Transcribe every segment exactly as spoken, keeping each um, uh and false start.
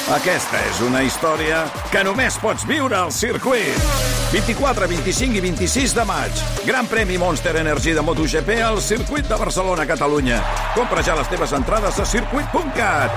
Aquesta és una història que només pots viure al circuit. vint-i-quatre, vint-i-cinc i vint-i-sis de maig. Gran premi Monster Energy de MotoGP al circuit de Barcelona, Catalunya. Compra ja les teves entrades a circuit punt cat.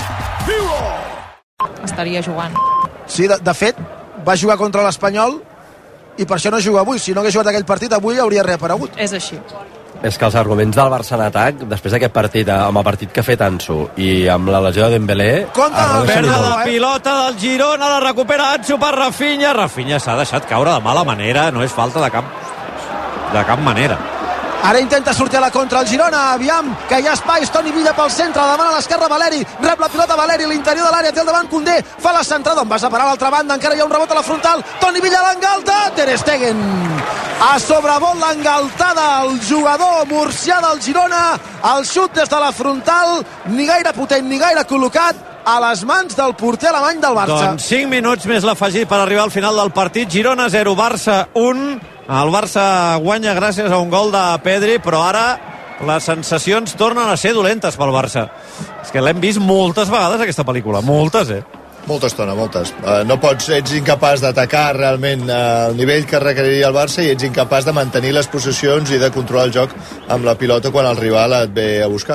Viu-ho! Estaria jugant. Sí, de, de fet, va jugar contra l'Espanyol i per això no juga avui. Si no hagués jugat aquell partit, avui hauria reaparegut. És així. És que els arguments del Barça en atac, després d'aquest partit, amb el partit que ha fet Ansu i amb la lesió de Dembélé... Compte, perda de pilota del Girona, la recupera Ansu per Rafinha. Rafinha s'ha deixat caure de mala manera, no és falta de cap, de cap manera. Ara intenta sortir a la contra el Girona, aviam, que hi ha espais, Toni Villa pel centre, demana a l'esquerra Valeri, rep la pilota Valeri, l'interior de l'àrea, té el davant Koundé, fa la centrada, on vas a parar a l'altra banda, encara hi ha un rebot a la frontal, Toni Villa l'engalta, Ter Stegen, a sobrevolt l'engaltada, el jugador murcià del Girona, el xut des de la frontal, ni gaire potent, ni gaire col·locat, a les mans del porter alemany del Barça. Doncs cinc minuts més l'afegit per arribar al final del partit, Girona zero, Barça un. El Barça guanya gràcies a un gol de Pedri, però ara les sensacions tornen a ser dolentes pel Barça. És que l'hem vist moltes vegades, aquesta pel·lícula. Moltes, eh? Molta estona, moltes. Uh, no pots, ets incapaç d'atacar realment uh, el nivell que requeriria el Barça i ets incapaç de mantenir les possessions i de controlar el joc amb la pilota quan el rival et ve a buscar.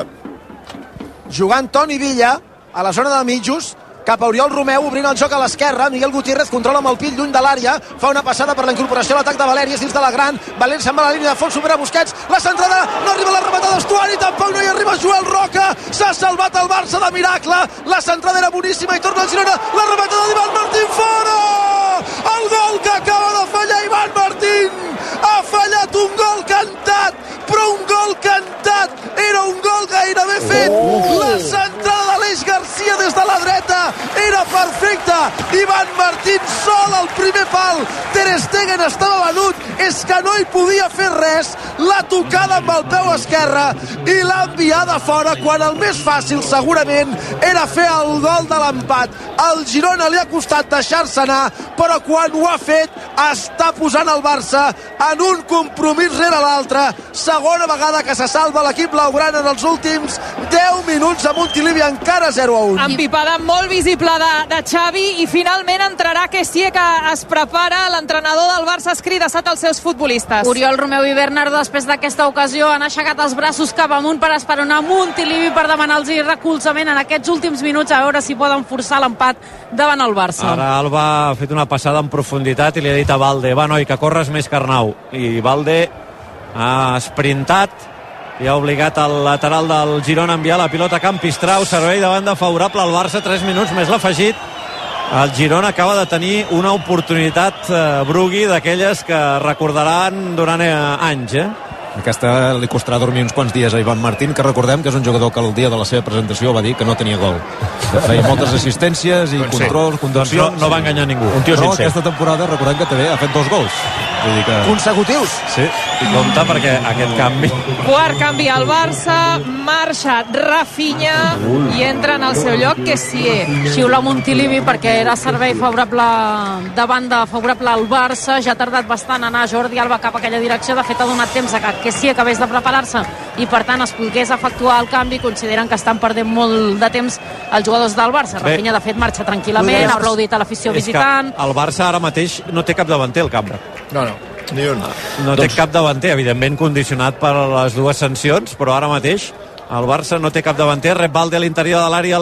Jugant Toni Villa a la zona de mitjos, cap a Oriol Romeu, obrint el joc a l'esquerra, Miguel Gutiérrez controla amb el pit lluny de l'àrea, fa una passada per la incorporació a l'atac de Valeri, és dins de la gran, Valent se'n va a la línia de fons, supera Busquets, la centrada, no arriba la rematada d'Estuani, tampoc no hi arriba Joel Roca, s'ha salvat el Barça de miracle, la centrada era boníssima i torna el Girona, la rematada d'Ivan Martín, fora! El gol que acaba de fallar Ivan Martín, ha fallat un gol cantat, però un gol cantat, era un gol gairebé fet, la centrada d'Aleix Garcia des de la dreta, era perfecta, Ivan Martín sol al primer pal, Ter Stegen estava venut, és que no hi podia fer res, la tocada amb el peu esquerre i l'ha enviada fora quan el més fàcil segurament era fer el gol de l'empat. Al Girona li ha costat deixar-se anar, però quan ho ha fet està posant el Barça en un compromís rere l'altre, segona vegada que se salva l'equip blaugrana en els últims deu minuts a Montilivi, encara zero a un. Empipada molt visible de, de Xavi i finalment entrarà Kessie, que es prepara, l'entrenador del Barça es crida sat els seus futbolistes. Oriol Romeu i Bernardo després d'aquesta ocasió han aixecat els braços cap amunt per esperonar Montilivi per demanar-los recolzament en aquests últims minuts, a veure si poden forçar l'empat davant el Barça. Ara Alba ha fet una passada en profunditat i li ha dit a Valde, va noi, que corres més que Arnau, i Valde ha sprintat i ha obligat el lateral del Girona a enviar la pilota a Campistrau, servei de banda favorable al Barça, tres minuts més l'ha afegit. El Girona acaba de tenir una oportunitat eh, Brugui d'aquelles que recordaran durant eh, anys, eh? Aquesta li costarà dormir uns quants dies a Ivan Martín, que recordem que és un jugador que el dia de la seva presentació va dir que no tenia gol. Feia moltes assistències i doncs controls, sí. conduccions... Doncs no, no va enganyar ningú. Un tio Però sincer. Aquesta temporada recordem que també ha fet dos gols. Vull dir que... Consecutius. Sí, i compte perquè aquest canvi... Quart canvi al Barça, marxa Rafinha i entra en el seu lloc Kessie. Xiula Montilivi perquè era servei favorable de banda favorable al Barça, ja ha tardat bastant a anar Jordi Alba cap a aquella direcció, de fet ha donat temps a que Kessie acabés de preparar-se i per tant es pogués efectuar el canvi. Consideren que estan perdent molt de temps els jugadors del Barça. Rafinha de fet marxa tranquil·lament, ha aplaudit a l'afició visitant. El Barça ara mateix no té cap davanter al camp. No, no, ni un. No té cap davanter, evidentment condicionat per les dues sancions, però ara mateix el Barça no té cap davanter. Rep Valde a l'interior de l'àrea,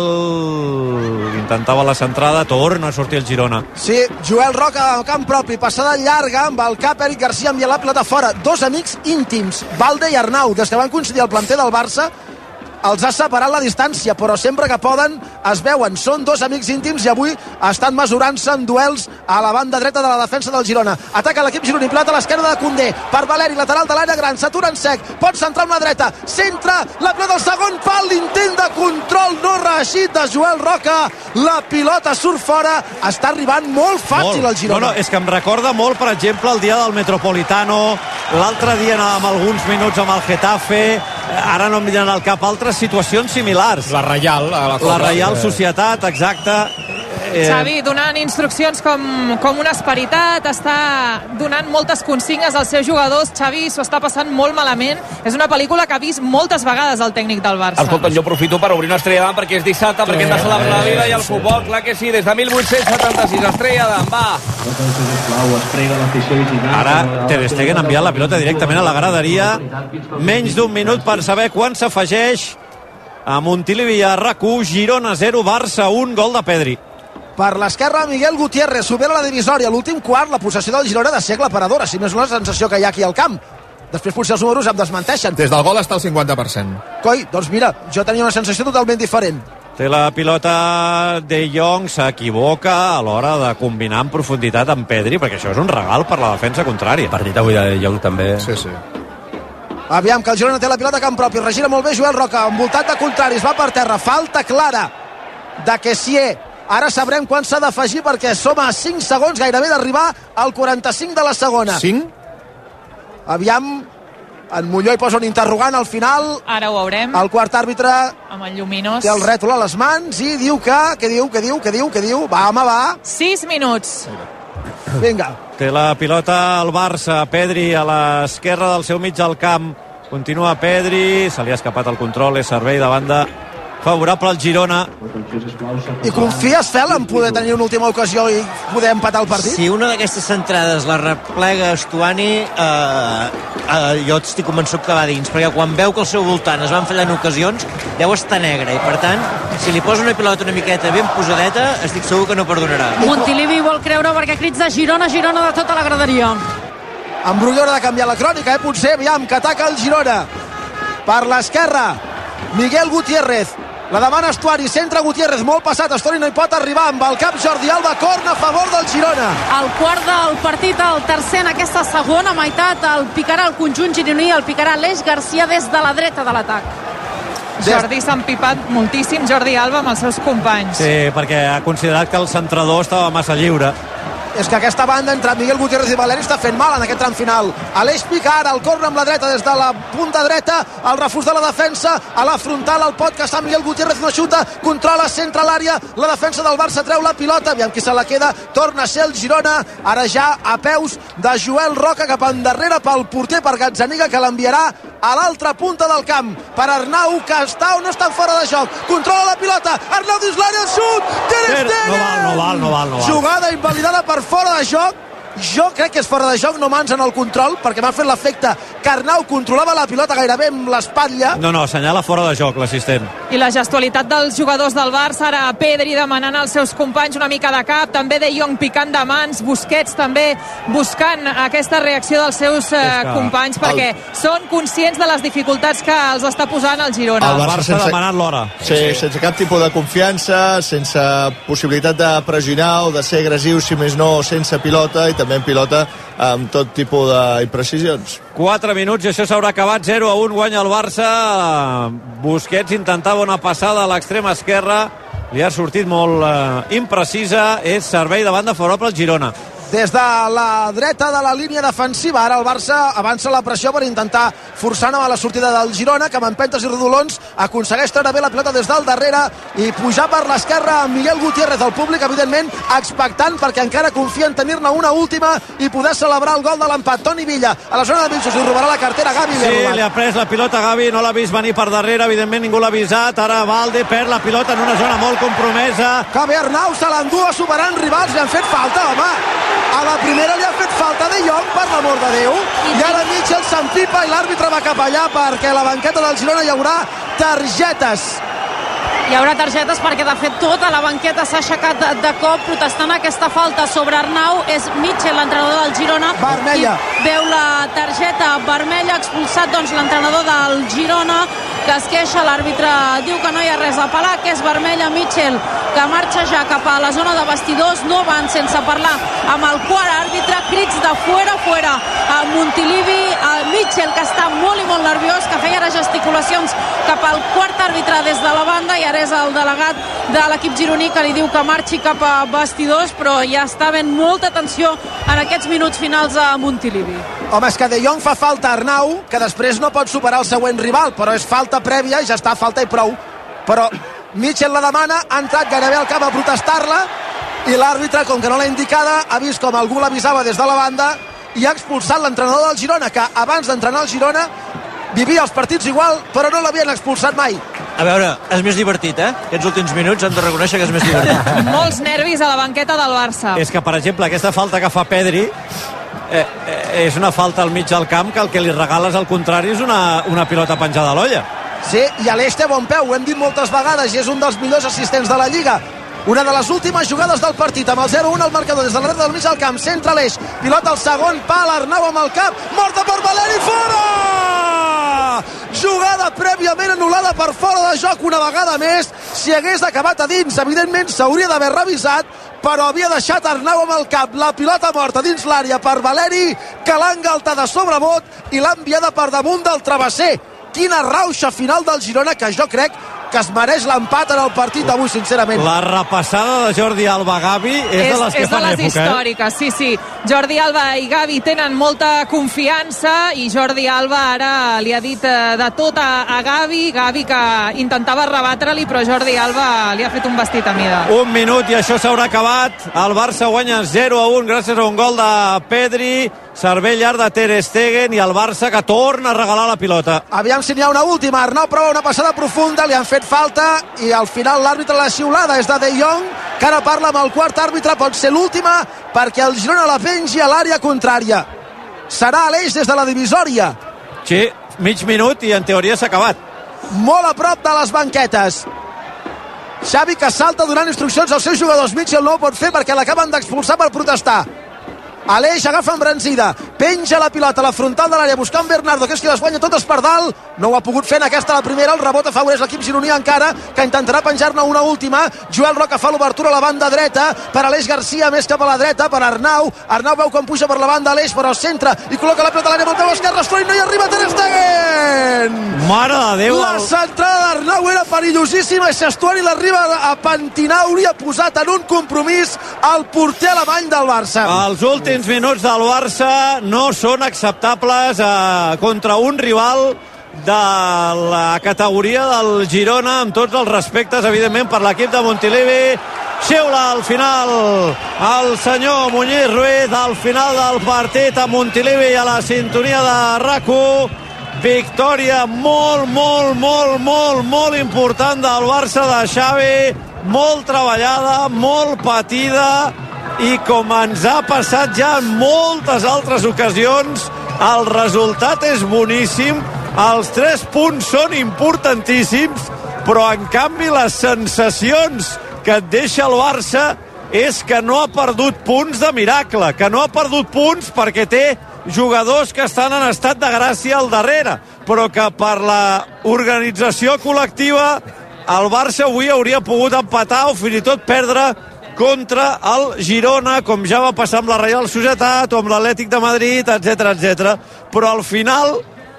el... intentava la centrada, torna a sortir el Girona. Sí, Joel Roca al camp propi, passada llarga amb el cap, Eric Garcia envia la pilota fora. Dos amics íntims, Valde i Arnau, des que van coincidir al planter del Barça els ha separat la distància, però sempre que poden es veuen, són dos amics íntims i avui estan mesurant-se en duels a la banda dreta de la defensa del Girona. Ataca l'equip gironí, pilota a l'esquerra de Koundé per Valeri, lateral de l'àrea gran, s'atura en sec, pot centrar amb la dreta, centra la pilota al segon pal, l'intent de control no reeixit de Joel Roca, la pilota surt fora, està arribant molt fàcil molt. el Girona. No, no, és que em recorda molt, per exemple, el dia del Metropolitano, l'altre dia anàvem alguns minuts amb el Getafe, ara no em venen al cap altres situacions similars. La Reial. A la, la Reial Societat, exacte. Eh... Xavi, donant instruccions com, com una esperitat, està donant moltes consignes als seus jugadors. Xavi s'ho està passant molt malament. És una pel·lícula que ha vist moltes vegades el tècnic del Barça. Escolta, jo aprofito per obrir una estrella d'am perquè és dissabte, sí, perquè hem de celebrar la vida i el futbol, clar que sí, des de mil vuit-cents setanta-sis, estrella d'am, va. Ara Ter Stegen ha enviat la pilota directament a la graderia. Menys d'un minut per saber quan s'afegeix a Montilivi i a R A C u. Girona zero, Barça un, gol de Pedri. Per l'esquerra, Miguel Gutiérrez supera la divisòria. L'últim quart, la possessió del Girona de ser aclaparadora, si més no és la sensació que hi ha aquí al camp. Després potser els números em desmenteixen. Des del gol està al cinquanta per cent. Coi, doncs mira, jo tenia una sensació totalment diferent. Té la pilota De Jong, s'equivoca a l'hora de combinar en profunditat amb Pedri, perquè això és un regal per la defensa contrària. Partit avui de De Jong també. Sí, sí. Aviam, que el Girona té la pilota a camp propi, regira molt bé Joel Roca, envoltat de contraris, va per terra, falta clara de Kessié. Ara sabrem quan s'ha d'afegir perquè som a cinc segons gairebé d'arribar al quaranta-cinc de la segona. cinc? Aviam, en Molló hi posa un interrogant al final. Ara ho veurem. El quart àrbitre amb el lluminós té el rètol a les mans i diu que... Què diu, què diu, què diu, què diu? Va, home, va. sis minuts. Vinga. Té la pilota al Barça, Pedri a l'esquerra del seu mig al camp. Continua Pedri, se li ha escapat el control, és servei de banda favorable al Girona. I confies, Fel, en poder tenir una última ocasió i poder empatar el partit? Si una d'aquestes centrades la replega Stuani, eh, eh, jo estic convençut que va dins, perquè quan veu que al seu voltant es van fallant ocasions, deu estar negre, i per tant, si li posa una pilota una miqueta ben posadeta, estic segur que no perdonarà. Montilivi vol creure perquè crits de Girona, Girona de tota la graderia. En Brugui haurà de canviar la crònica, eh? Potser, aviam, que ataca el Girona. Per l'esquerra, Miguel Gutiérrez. La demana Estuari, centre Gutiérrez, molt passat, Estuari no hi pot arribar, amb el cap Jordi Alba, corna a favor del Girona. El quart del partit, el tercer en aquesta segona meitat, el picarà el conjunt gironí, el picarà l'Eix Garcia des de la dreta de l'atac. Jordi s'ha empipat moltíssim, Jordi Alba, amb els seus companys. Sí, perquè ha considerat que el centrador estava massa lliure. És que aquesta banda entre Miguel Gutiérrez i Valeri està fent mal en aquest tram final. Aleix pica ara, el corna amb la dreta des de la punta dreta, el refús de la defensa, a la frontal, el pot que està Miguel Gutiérrez, no xuta, controla, centra l'àrea, la defensa del Barça treu la pilota, aviam qui se la queda, torna a ser el Girona, ara ja a peus de Joel Roca cap endarrere pel porter, per Gazzaniga, que l'enviarà a l'altra punta del camp, per Arnau, que està o no està fora de joc, controla la pilota, Arnau dins l'àrea, xut, Ter Stegen! No val, no val, no val, no val. Jugada invalidada per fora de joc. Jo crec que és fora de joc, no mans en el control, perquè m'ha fet l'efecte que Arnau controlava la pilota gairebé amb l'espatlla. No, no, assenyala fora de joc l'assistent. I la gestualitat dels jugadors del Barça, ara Pedri demanant als seus companys una mica de cap, també De Jong picant de mans, Busquets també buscant aquesta reacció dels seus eh, companys, perquè el... són conscients de les dificultats que els està posant el Girona. El Barça, Barça sense... demanant l'hora. Sí, sí, sense cap tipus de confiança, sense possibilitat de pressionar o de ser agressiu, si més no, sense pilota, i també en pilota amb tot tipus d'imprecisions. quatre minuts i això s'haurà acabat. Zero a un guanya el Barça. Busquets intentava una passada a l'extrema esquerra, li ha sortit molt eh, imprecisa. És servei de banda favorable al Girona. Des de la dreta de la línia defensiva, ara el Barça avança la pressió per intentar forçar a la sortida del Girona, que amb empentes i rodolons aconsegueix treure bé la pilota des del darrere i pujar per l'esquerra amb Miguel Gutiérrez. El públic, evidentment, expectant perquè encara confia en tenir-ne una última i poder celebrar el gol de l'empat. Toni Villa, a la zona de Vilsos, li robarà la cartera Gavi. Sí, li ha pres la pilota Gavi, no l'ha vist venir per darrere, evidentment ningú l'ha avisat. Ara Valde perd la pilota en una zona molt compromesa. Que bé Arnau, se l'endú superant rivals, li han fet falta, home. A la primera li ha fet falta De Jong, per l'amor de Déu, i ara Mitchell s'empipa i l'àrbitre va cap allà perquè a la banqueta del Girona hi haurà targetes. Hi haurà targetes perquè, de fet, tota la banqueta s'ha aixecat de, de cop protestant aquesta falta sobre Arnau. És Mitchell, l'entrenador del Girona. Vermella. Veu la targeta vermella, expulsat doncs l'entrenador del Girona, que es queixa, l'àrbitre diu que no hi ha res a apel·lar, que és vermella. Mitchell, que marxa ja cap a la zona de vestidors, no van sense parlar amb el quart àrbitre, crits de fuera, fuera a Montilivi, a Mitchell, que està molt i molt nerviós, que feia ara gesticulacions cap al quart àrbitre des de la banda, i ara és el delegat de l'equip gironí que li diu que marxi cap a vestidors, però ja està havent molta tensió en aquests minuts finals a Montilivi. Home, és que De Jong fa falta a Arnau, que després no pot superar el següent rival, però és falta prèvia i ja està, falta i prou. Però Mitchell la demana, ha entrat gairebé al camp a protestar-la, i l'àrbitre, com que no l'ha indicada, ha vist com algú l'avisava des de la banda i ha expulsat l'entrenador del Girona, que abans d'entrenar el Girona vivia els partits igual, però no l'havien expulsat mai. A veure, és més divertit, eh? Aquests últims minuts han de reconèixer que és més divertit. Molts nervis a la banqueta del Barça. És que, per exemple, aquesta falta que fa Pedri eh, eh, és una falta al mig del camp que el que li regales al contrari és una, una pilota penjada a l'olla. Sí, i Aleix té bon peu, ho hem dit moltes vegades, i és un dels millors assistents de la Lliga. Una de les últimes jugades del partit, amb el zero a un al marcador des de la dreta del mig del camp, centre Aleix, pilota al segon pal, Arnau amb el cap, morta per Valeri, fora! Jugada prèviament anul·lada per fora de joc una vegada més. Si hagués acabat a dins, evidentment s'hauria d'haver revisat, però havia deixat Arnau amb el cap. La pilota morta dins l'àrea per Valeri, que l'ha engaltada sobre bot i l'ha enviada per damunt del travesser. Quina rauxa final del Girona, que jo crec que es mereix l'empat en el partit d'avui, sincerament. La repassada de Jordi Alba Gavi és, és de les que és fan de les època, històriques, sí, sí. Jordi Alba i Gavi tenen molta confiança i Jordi Alba ara li ha dit de tot a, a Gavi, Gavi que intentava rebatre-li, però Jordi Alba li ha fet un vestit a mida. Un minut i això s'haurà acabat. El Barça guanya zero a un gràcies a un gol de Pedri, servei llarg de Ter Stegen, i el Barça que torna a regalar la pilota. Aviam si n'hi ha una última. Arnau prova una passada profunda, li han fet falta i al final l'àrbitre l'ha xiulada, és de De Jong, que ara parla amb el quart àrbitre, pot ser l'última perquè el Girona la pengi a l'àrea contrària. Serà Aleix des de la divisòria. Sí, mig minut i en teoria s'ha acabat. Molt a prop de les banquetes. Xavi que salta donant instruccions als seus jugadors. Mitchell no ho pot fer perquè l'acaben d'expulsar per protestar. Aleix agafa embranzida, penja la pilota a la frontal de l'àrea buscant Bernardo, que és qui les guanya totes per dalt. No ho ha pogut fer en aquesta la primera, el rebot afavoreix l'equip gironí encara, que intentarà penjar-ne una última. Joel Roca fa l'obertura a la banda dreta per Aleix Garcia, més cap a la dreta per Arnau. Arnau veu com puja per la banda Aleix, però al centre i col·loca la pilota a l'àrea amb el peu esquerre, Estroi, no hi arriba Ter Stegen! Mare de Déu! La centrada d'Arnau era perillosíssima i si Estuani l'arriba a pentinar hauria posat en un compromís el porter alemany del Barça. Els últims minuts del Barça no són acceptables eh, contra un rival de la categoria del Girona, amb tots els respectes, evidentment, per l'equip de Montilivi. Xiula al final el senyor Muñiz Ruiz, al final del partit a Montilivi i a la sintonia de R A C u. Victòria molt, molt, molt, molt, molt important del Barça de Xavi, molt treballada, molt patida, i com ens ha passat ja en moltes altres ocasions, el resultat és boníssim, els tres punts són importantíssims, però en canvi les sensacions que et deixa el Barça és que no ha perdut punts de miracle, que no ha perdut punts perquè té jugadors que estan en estat de gràcia al darrere, però que per la organització col·lectiva el Barça avui hauria pogut empatar o fins i tot perdre contra el Girona, com ja va passar amb la Reial Societat o amb l'Atlètic de Madrid, etcètera, etcètera. Però al final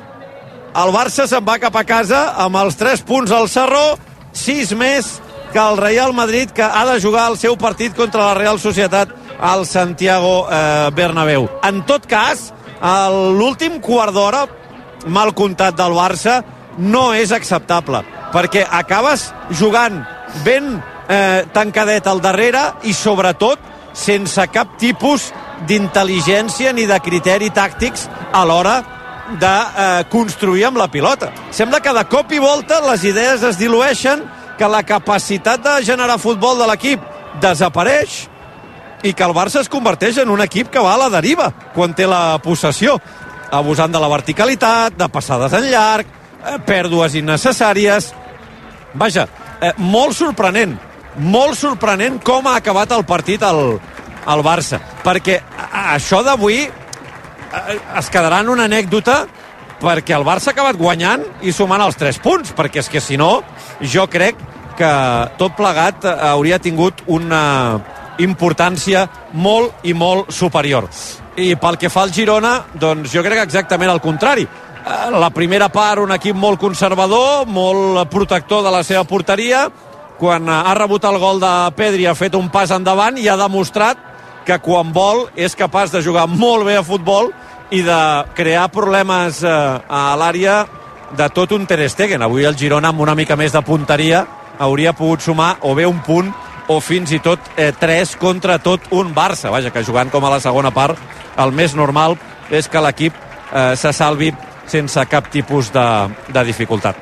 el Barça se'n va cap a casa amb els tres punts al Sarró, sis més que el Real Madrid, que ha de jugar el seu partit contra la Real Societat al Santiago eh, Bernabéu. En tot cas, l'últim quart d'hora mal comptat del Barça no és acceptable, perquè acabes jugant ben eh, tancadet al darrere i sobretot sense cap tipus d'intel·ligència ni de criteri tàctics a l'hora de eh, construir amb la pilota. Sembla que de cop i volta les idees es dilueixen, que la capacitat de generar futbol de l'equip desapareix i que el Barça es converteix en un equip que va a la deriva quan té la possessió, abusant de la verticalitat, de passades en llarg, eh, pèrdues innecessàries. Vaja, eh, molt sorprenent, molt sorprenent com ha acabat el partit al, al Barça, perquè això d'avui eh, es quedarà en una anècdota, perquè el Barça ha acabat guanyant i sumant els tres punts, perquè és que si no, jo crec que tot plegat hauria tingut una importància molt i molt superior. I pel que fa al Girona, doncs jo crec exactament el contrari. La primera part, un equip molt conservador, molt protector de la seva porteria. Quan ha rebut el gol de Pedri ha fet un pas endavant i ha demostrat que quan vol és capaç de jugar molt bé a futbol i de crear problemes a l'àrea de tot un Ter Stegen. Avui el Girona, amb una mica més de punteria, hauria pogut sumar o bé un punt o fins i tot eh, tres contra tot un Barça. Vaja, que jugant com a la segona part, el més normal és que l'equip eh, se salvi sense cap tipus de, de dificultat.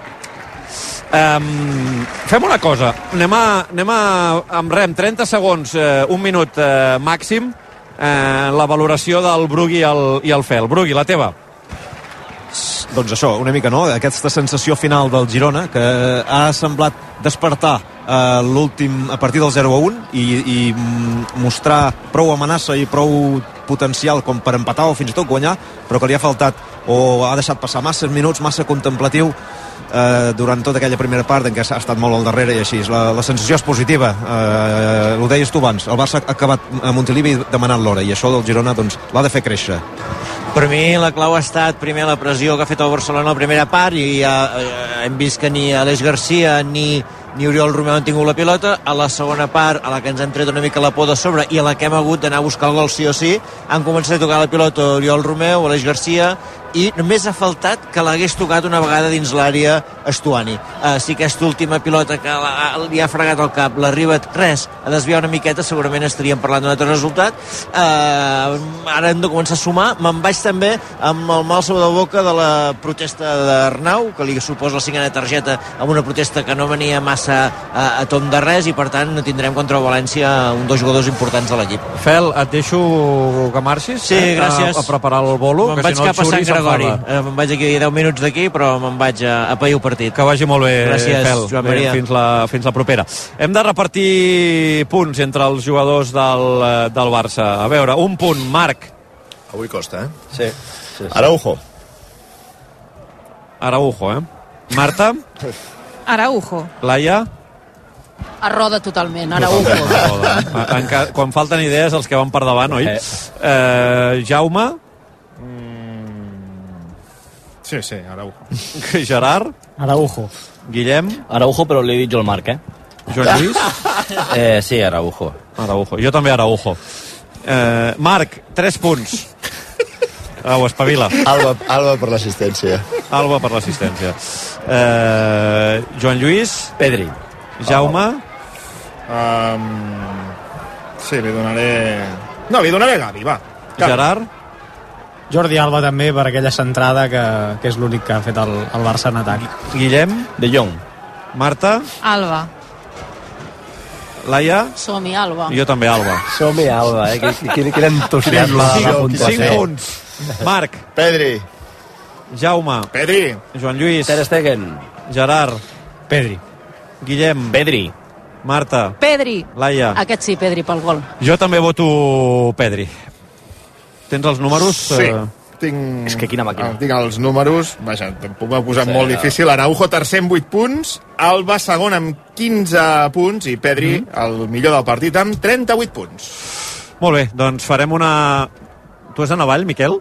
Um, fem una cosa, anem a, anem a amb rem, trenta segons, eh, un minut eh, màxim, eh, la valoració del Brugui i el, i el Fel. Brugui, la teva. Doncs això, una mica, no? Aquesta sensació final del Girona, que ha semblat despertar eh, l'últim a partir del zero a un i, i mostrar prou amenaça i prou potencial com per empatar o fins i tot guanyar, però que li ha faltat o ha deixat passar massa minuts, massa contemplatiu eh, durant tota aquella primera part en què ha estat molt al darrere i així. La, la sensació és positiva, eh, ho deies tu abans, el Barça ha acabat a Montilivi demanant l'hora i això del Girona doncs, l'ha de fer créixer. Per mi la clau ha estat primer la pressió que ha fet el Barcelona a la primera part i ja eh, hem vist que ni Aleix Garcia ni, ni Oriol Romeu han tingut la pilota. A la segona part, a la que ens han tret una mica la por de sobre i a la que hem hagut d'anar a buscar el gol sí o sí, han començat a tocar la pilota Oriol Romeu, Aleix Garcia, i només ha faltat que l'hagués tocat una vegada dins l'àrea Estuani. Uh, si aquesta última pilota que la, li ha fregat al cap l'arriba res a desviar una miqueta, segurament estaríem parlant d'un altre resultat. Uh, ara hem de començar a sumar. Me'n vaig també amb el mal sabor de boca de la protesta d'Arnau, que li suposa la cinquena targeta amb una protesta que no venia massa a, a tom de res i per tant no tindrem contra el València un dos jugadors importants de l'equip. Fel, et deixo que marxis sí, eh, gràcies. A, a preparar el bolo, me'n que vaig si no cap a Sant Gregori. Eh, me'n vaig aquí deu minuts d'aquí, però me'n vaig a, a pair el partit. Que vagi molt bé, gràcies, Fel. Joan Maria. Fins la, fins la propera. Hem de repartir punts entre els jugadors del, del Barça. A veure, un punt, Marc. Avui costa, eh? Sí. sí, sí. Araujo. Araujo, eh? Marta? Araujo. Laia? A roda totalment, Araujo. Encara, quan falten idees els que van per davant, oi? Eh. Eh, Jaume? Sí, sí, Araujo. Gerard? Araujo. Guillem? Araujo, però li he dit jo el Marc, eh? Joan Lluís? eh, sí, Araujo. Araujo. Jo també Araujo. Eh, Marc, tres punts. Au, espavila. Alba, Alba per l'assistència. Alba per l'assistència. Eh, Joan Lluís? Pedri. Jaume? Oh. Um, sí, li donaré... No, li donaré Gavi, va. Gavi. Gerard? Jordi Alba també per aquella centrada que, que és l'únic que ha fet el, el Barça en atac. Guillem? De Jong. Marta? Alba. Laia? Som-hi, Alba. Jo també, Alba. Som-hi, Alba, eh? Quin, quin entusiasme. Cinc punts. Marc? Pedri. Jaume? Pedri. Joan Lluís? Ter Stegen. Gerard? Pedri. Guillem? Pedri. Marta? Pedri. Laia? Aquest sí, Pedri, pel gol. Jo també voto Pedri. Tens els números? Sí. Eh... Tinc... És que quina màquina. Tinc els números. Vaja, tampoc m'ha posat sí, molt difícil. Araujo, tercer amb vuit punts. Alba, segon amb quinze punts. I Pedri, mm. el millor del partit, amb trenta-vuit punts. Molt bé, doncs farem una... Tu has de Navall, Miquel?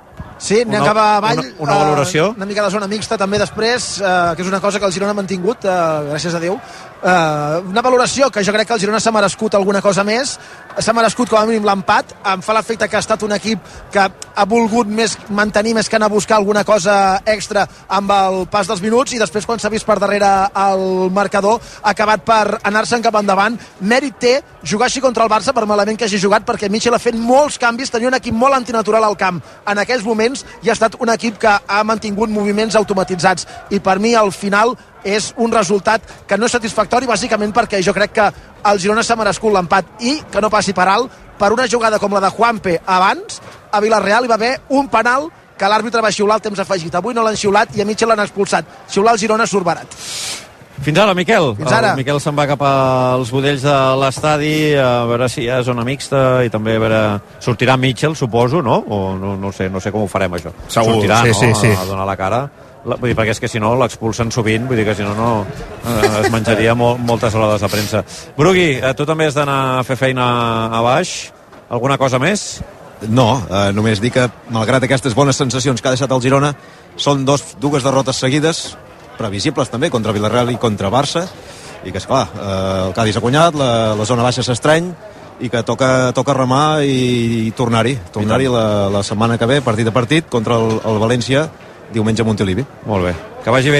Sí, anem una, cap a avall. Una, una valoració? Uh, una mica de zona mixta també després, uh, que és una cosa que el Girona ha mantingut, uh, gràcies a Déu. Uh, una valoració que jo crec que el Girona s'ha merescut alguna cosa més, s'ha merescut com a mínim l'empat. Em fa l'efecte que ha estat un equip que ha volgut més mantenir més que anar a buscar alguna cosa extra amb el pas dels minuts i després quan s'ha vist per darrere el marcador ha acabat per anar-se'n cap endavant. Mèrit té jugar així contra el Barça per malament que hagi jugat, perquè Michel ha fet molts canvis, tenia un equip molt antinatural al camp en aquells moments i ha estat un equip que ha mantingut moviments automatitzats i per mi al final és un resultat que no és satisfactori bàsicament perquè jo crec que el Girona s'ha merescut l'empat i que no passi per alt per una jugada com la de Juanpe abans a Villarreal hi va haver un penal que l'àrbitre va xiular al temps afegit. Avui no l'han xiulat i a Mitchell l'han expulsat. Xiular el Girona surt barat. Fins ara, Miquel. Fins ara. El Miquel se'n va cap als budells de l'estadi a veure si hi ha zona mixta i també a veure... Sortirà Mitchell, suposo, no? O no, no, sé, no sé com ho farem, això. Segur, sortirà, sí, no? sí, sí. A donar la cara. La, vull dir, perquè és que si no l'expulsen sovint, vull dir que si no, no eh, es menjaria molt, moltes hores de premsa. Brugui, eh, tu també has d'anar a fer feina a baix. Alguna cosa més? No, eh, només dir que, malgrat aquestes bones sensacions que ha deixat el Girona, són dos, dues derrotes seguides, previsibles també, contra Villarreal i contra Barça, i que, esclar, eh, el Cádiz ha guanyat, la, la zona baixa s'estreny, i que toca, toca remar i, i tornar-hi, tornar-hi la, la setmana que ve, partit a partit, contra el, el València, diumenge a Montilivi. Molt bé. Que vagi bé.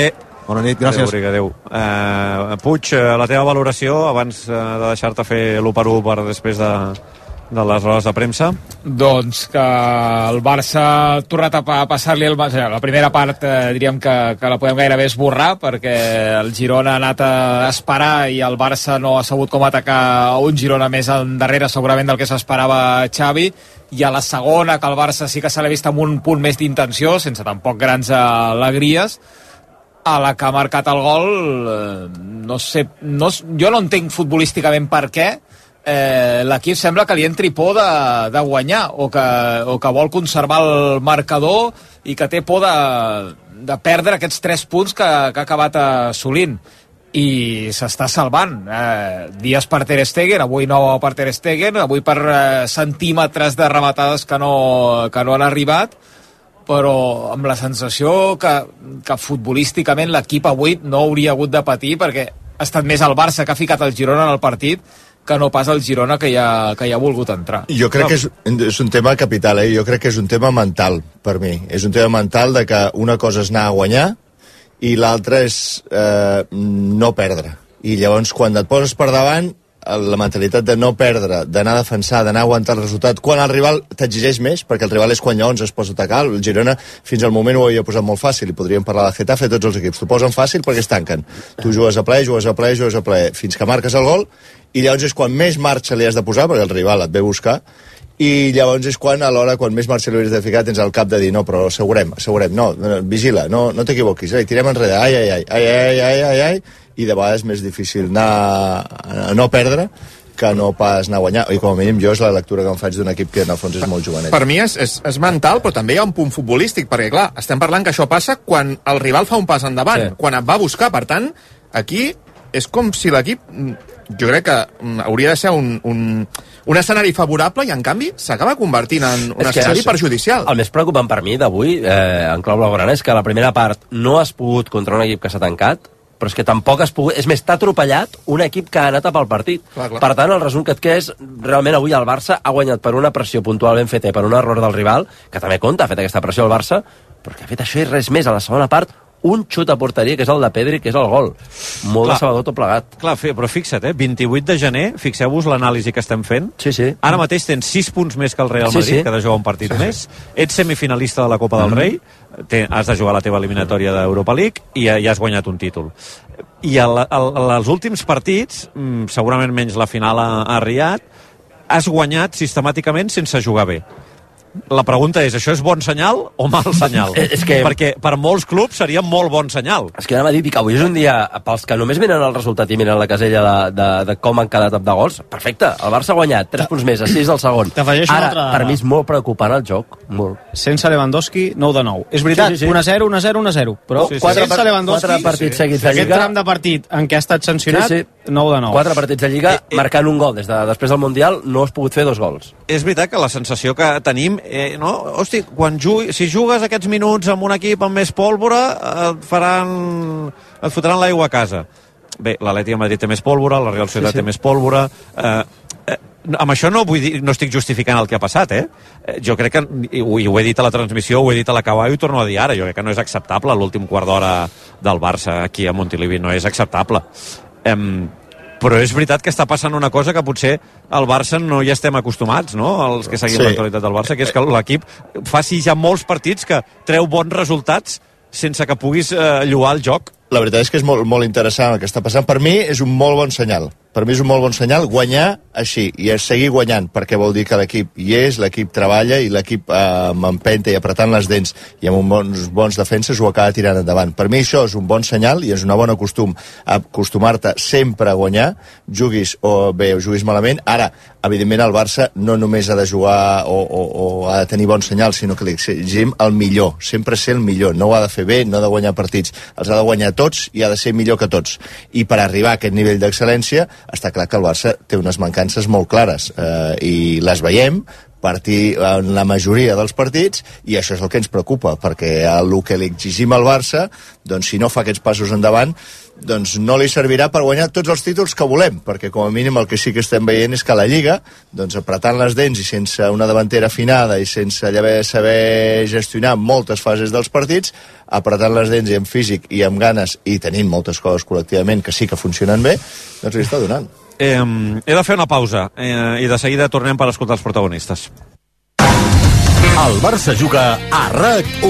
Bona nit, gràcies. Adéu, Riga, adéu. Uh, Puig, la teva valoració abans uh, de deixar-te fer l'u per u per després de, de les rodes de premsa? Doncs que el Barça ha tornat a passar-li el... La primera part eh, diríem que, que la podem gairebé esborrar, perquè el Girona ha anat a esperar i el Barça no ha sabut com atacar un Girona més endarrere segurament del que s'esperava Xavi, i a la segona que el Barça sí que se l'ha vist amb un punt més d'intenció, sense tampoc grans alegries. A la que ha marcat el gol, eh, no sé, no, jo no entenc futbolísticament per què eh, l'equip sembla que li entri por de, de guanyar, o que, o que vol conservar el marcador i que té por de, de perdre aquests tres punts que, que ha acabat assolint, i s'està salvant. Eh, dies per Ter Stegen, avui no per Ter Stegen, avui per eh, centímetres de rematades que no, que no han arribat, però amb la sensació que, que futbolísticament l'equip avui no hauria hagut de patir, perquè ha estat més el Barça que ha ficat el Girona en el partit que no pas el Girona que hi ha, que hi ha volgut entrar. Jo crec no. que és, és un tema capital, eh? Jo crec que és un tema mental, per mi. És un tema mental de que una cosa és anar a guanyar i l'altra és eh, no perdre. I llavors, quan et poses per davant, la mentalitat de no perdre, d'anar a defensar, d'anar a aguantar el resultat, quan el rival t'exigeix més, perquè el rival és quan llavors es posa a atacar. El Girona fins al moment ho havia posat molt fàcil, i podríem parlar del Getafe, tots els equips t'ho posen fàcil perquè es tanquen. Tu jugues a ple, jugues a ple, jugues a ple, fins que marques el gol, i llavors és quan més marxa li has de posar, perquè el rival et ve a buscar, i llavors és quan, alhora, quan més marxa li hauries de ficar, tens al cap de dir, no, però assegurem, assegurem, no, vigila, no, no t'equivoquis, ai, tirem enrere, ai, ai, ai, ai, ai, ai, ai, ai, i de vegades és més difícil anar a no perdre que no pas anar a guanyar, i com a mínim jo és la lectura que em faig d'un equip que en el fons és molt jovenet. Per mi és, és, és mental, però també hi ha un punt futbolístic, perquè clar, estem parlant que això passa quan el rival fa un pas endavant, sí. quan et va buscar, per tant, aquí és com si l'equip, jo crec que hauria de ser un, un, un escenari favorable, i en canvi s'acaba convertint en un escenari perjudicial. El més preocupant per mi d'avui, eh, en clau blaugrana, és que la primera part no has pogut contra un equip que s'ha tancat, però és que tampoc has pogut... És més, t'ha atropellat un equip que ha anat a pel partit. Clar, clar. Per tant, el resum que et queda és, realment avui el Barça ha guanyat per una pressió puntual ben feta, per un error del rival, que també compta, ha fet aquesta pressió al Barça, però que ha fet això i res més. A la segona part, un xut a porteria, que és el de Pedri, que és el gol. Molt clar, de Salvador tot plegat. Clar, però fixa't, eh? vint-i-vuit de gener, fixeu-vos l'anàlisi que estem fent. Sí, sí. Ara mateix tens sis punts més que el Real Madrid, sí, sí. que ha de jugar un partit sí, més. Sí. Ets semifinalista de la Copa del mm. Rei, Te, has de jugar la teva eliminatòria d'Europa League i ja, ja has guanyat un títol. I el, el, els últims partits, segurament menys la final a, a Riad, has guanyat sistemàticament sense jugar bé. La pregunta és, això és bon senyal o mal senyal? És que... Perquè per molts clubs seria molt bon senyal. És que anava a dir que avui és un dia, pels que només miren el resultat i miren la casella de, de, de com han quedat de gols, perfecte, el Barça ha guanyat tres punts més, a sis del segon. Ara, altra... per mi és molt preocupant el joc, molt. Sense Lewandowski, nou de nou. És veritat, sí, sí, sí. un a zero, un a zero, un a zero, però sí, sí, quatre, sense Lewandowski, quatre partits seguits de Lliga... Aquest tram de partit en què ha estat sancionat, sí, sí. nou de nou. Quatre partits de Lliga, eh, eh, marcant un gol. Des de, després del Mundial no has pogut fer dos gols. És veritat que la sensació que tenim, eh, no? Hosti, quan jugui, si jugues aquests minuts amb un equip amb més pólvora, et faran, et fotran l'aigua a casa. Bé, l'Atlètic de Madrid té més pólvora, la Real Societat sí, sí. té més pólvora. Eh, eh, amb això no vull dir, no estic justificant el que ha passat, eh? eh jo crec que, i ho, i ho he dit a la transmissió, ho he dit a l'acabar i ho torno a dir ara, jo crec que no és acceptable l'últim quart d'hora del Barça aquí a Montilivi, no és acceptable. Eh, però és veritat que està passant una cosa que potser al Barça no hi estem acostumats, no?, els que seguim sí. l'actualitat del Barça, que és que l'equip faci ja molts partits que treu bons resultats sense que puguis eh, lloar el joc. La veritat és que és molt, molt interessant el que està passant. Per mi és un molt bon senyal. Per mi és un molt bon senyal guanyar així i seguir guanyant, perquè vol dir que l'equip hi és, l'equip treballa i l'equip eh, m'empenta i apretant les dents i amb uns bons, bons defenses ho acaba tirant endavant. Per mi això és un bon senyal i és una bona costum acostumar-te sempre a guanyar, juguis o bé o juguis malament. Ara, evidentment, el Barça no només ha de jugar o, o, o ha de tenir bon senyal, sinó que li exigim el millor, sempre ser el millor. No ho ha de fer bé, no ha de guanyar partits, els ha de guanyar tots i ha de ser millor que tots. I per arribar a aquest nivell d'excel·lència està clar que el Barça té unes mancances molt clares eh, i les veiem partir en la majoria dels partits, i això és el que ens preocupa, perquè el que li exigim al Barça, doncs si no fa aquests passos endavant, doncs no li servirà per guanyar tots els títols que volem, perquè com a mínim el que sí que estem veient és que la Lliga, doncs apretant les dents i sense una davantera afinada i sense haver saber gestionar moltes fases dels partits, apretant les dents i amb físic i amb ganes i tenint moltes coses col·lectivament que sí que funcionen bé, doncs li està donant. Eh, he de fer una pausa eh, i de seguida tornem per escoltar els protagonistes. El Barça juga a RAC u.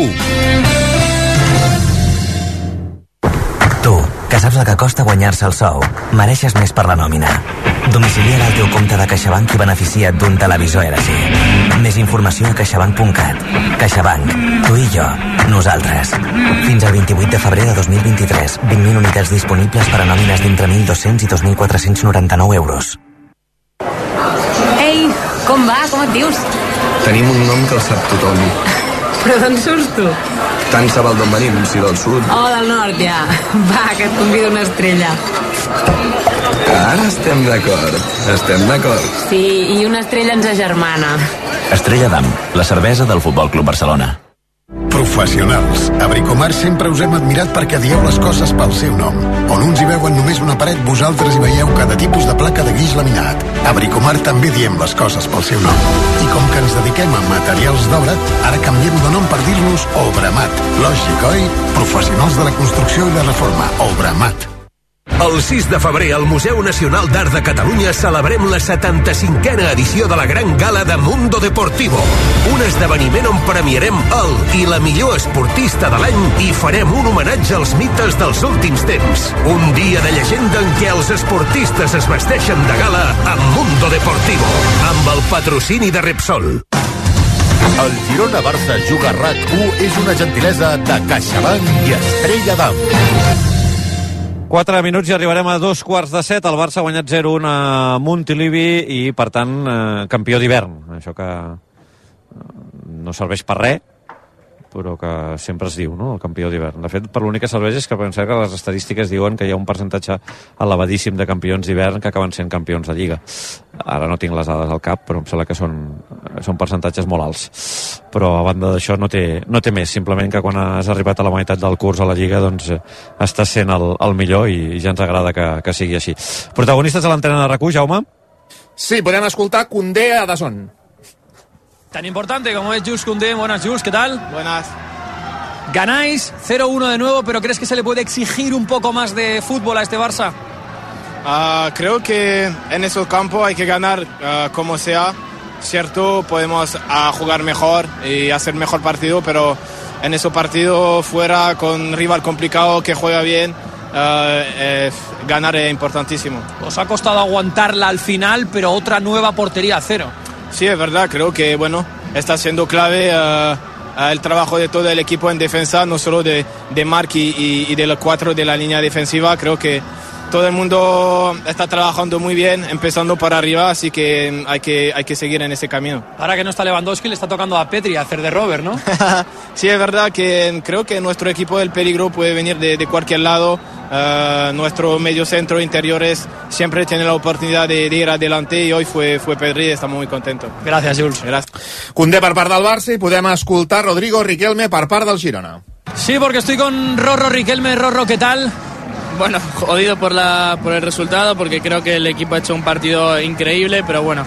Tu, que saps el que costa guanyar-se el sou, mereixes més per la nòmina. Domicilia't al teu compte de CaixaBank i beneficia't d'un televisor L G. Més informació a caixabank punt cat. CaixaBank, tu i jo, nosaltres. Fins al vint-i-vuit de febrer de dos mil vint-i-tres, vint mil unitats disponibles per a nòmines d'entre mil dos-cents i dos mil quatre-cents noranta-nou euros. Ei, com va? Com et dius? Tenim un nom que el sap tothom. Però d'on surts tu? Tant sabal d'on venim, si del sud. Oh, del nord, ja. Va, que et convido una estrella. Ara estem d'acord, estem d'acord. Sí, i una estrella ens agermana. Estrella d'Am, la cervesa del Futbol Club Barcelona. Professionals. A Bricomart sempre us hem admirat perquè dieu les coses pel seu nom. On uns hi veuen només una paret, vosaltres hi veieu cada tipus de placa de guix laminat. A Bricomart també diem les coses pel seu nom. I com que ens dediquem a materials d'obra, ara canviem de nom per dir-nos Obramat. Lògic, oi? Professionals de la construcció i la reforma. Obramat. El sis de febrer al Museu Nacional d'Art de Catalunya celebrem la setanta-cinquena edició de la Gran Gala de Mundo Deportivo. Un esdeveniment on premiarem el i la millor esportista de l'any i farem un homenatge als mites dels últims temps. Un dia de llegenda en què els esportistes es vesteixen de gala amb Mundo Deportivo, amb el patrocini de Repsol. El Girona-Barça juga a RAC u és una gentilesa de CaixaBank i Estrella d'Am. quatre minuts i arribarem a dos quarts de set. El Barça ha guanyat zero un a Montilivi i, per tant, eh, campió d'hivern. Això que eh, no serveix per res, però que sempre es diu, no?, el campió d'hivern. De fet, per l'únic que serveix és que pensem que les estadístiques diuen que hi ha un percentatge elevadíssim de campions d'hivern que acaben sent campions de Lliga. Ara no tinc les dades al cap, però em sembla que són, són percentatges molt alts. Però a banda d'això no té, no té més, simplement que quan has arribat a la meitat del curs a la Lliga doncs eh, estàs sent el, el millor i, i ja ens agrada que, que sigui així. Protagonistes de l'antena de RAC u, Jaume? Sí, podem escoltar Koundé a Dazón. Tan importante como es Jules Koundé. Buenas, Jules, ¿qué tal? Buenas. Ganáis cero uno de nuevo, pero ¿crees que se le puede exigir un poco más de fútbol a este Barça? Uh, creo que en ese campo hay que ganar uh, como sea. Cierto, podemos uh, jugar mejor y hacer mejor partido, pero en ese partido fuera con un rival complicado que juega bien, uh, eh, ganar es importantísimo. Os ha costado aguantarla al final, pero otra nueva portería a cero. Sí, es verdad, creo que bueno, está siendo clave uh, uh, el trabajo de todo el equipo en defensa, no solo de, de Marc y, y, y de los cuatro de la línea defensiva. Creo que todo el mundo está trabajando muy bien, empezando por arriba, así que hay que, hay que seguir en ese camino. Ahora que no está Lewandowski, le está tocando a Pedri hacer de Robert, ¿no? Sí, es verdad que creo que nuestro equipo del peligro puede venir de, de cualquier lado. Uh, nuestro medio centro interiores siempre tiene la oportunidad de, de ir adelante y hoy fue, fue Pedri y estamos muy contentos. Gracias, Jules. Gracias. Koundé per part del Barça i podem escoltar Rodrigo Riquelme per part del Girona. Sí, porque estoy con Rorro Riquelme. Rorro, ¿qué tal? Bueno, jodido por, la, por el resultado, porque creo que el equipo ha hecho un partido increíble, pero bueno,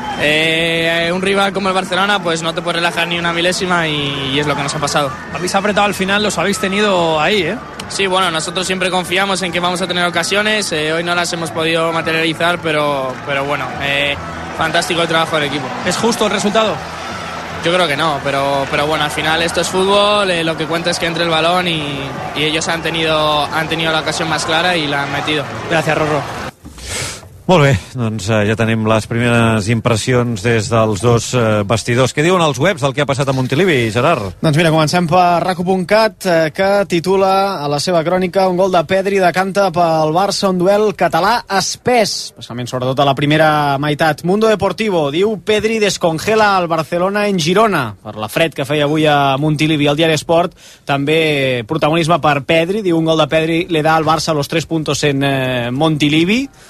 eh, un rival como el Barcelona pues no te puede relajar ni una milésima y, y es lo que nos ha pasado. Habéis apretado al final, los habéis tenido ahí, ¿eh? Sí, bueno, nosotros siempre confiamos en que vamos a tener ocasiones, eh, hoy no las hemos podido materializar, pero, pero bueno, eh, fantástico el trabajo del equipo. ¿Es justo el resultado? Yo creo que no, pero, pero bueno, al final esto es fútbol, eh, lo que cuenta es que entre el balón y, y ellos han tenido, han tenido la ocasión más clara y la han metido. Gracias, Rorro. Molt bé, doncs eh, ja tenim les primeres impressions des dels dos eh, vestidors. Què diuen els webs del que ha passat a Montilivi, Gerard? Doncs mira, comencem per rac u punt cat, eh, que titula a la seva crònica un gol de Pedri decanta pel Barça, un duel català espès, especialment sobretot a la primera meitat. Mundo Deportivo diu Pedri descongela el Barcelona en Girona, per la fred que feia avui a Montilivi. El diari Esport també protagonisme per Pedri, diu un gol de Pedri le da al Barça los tres puntos en eh, Montilivi.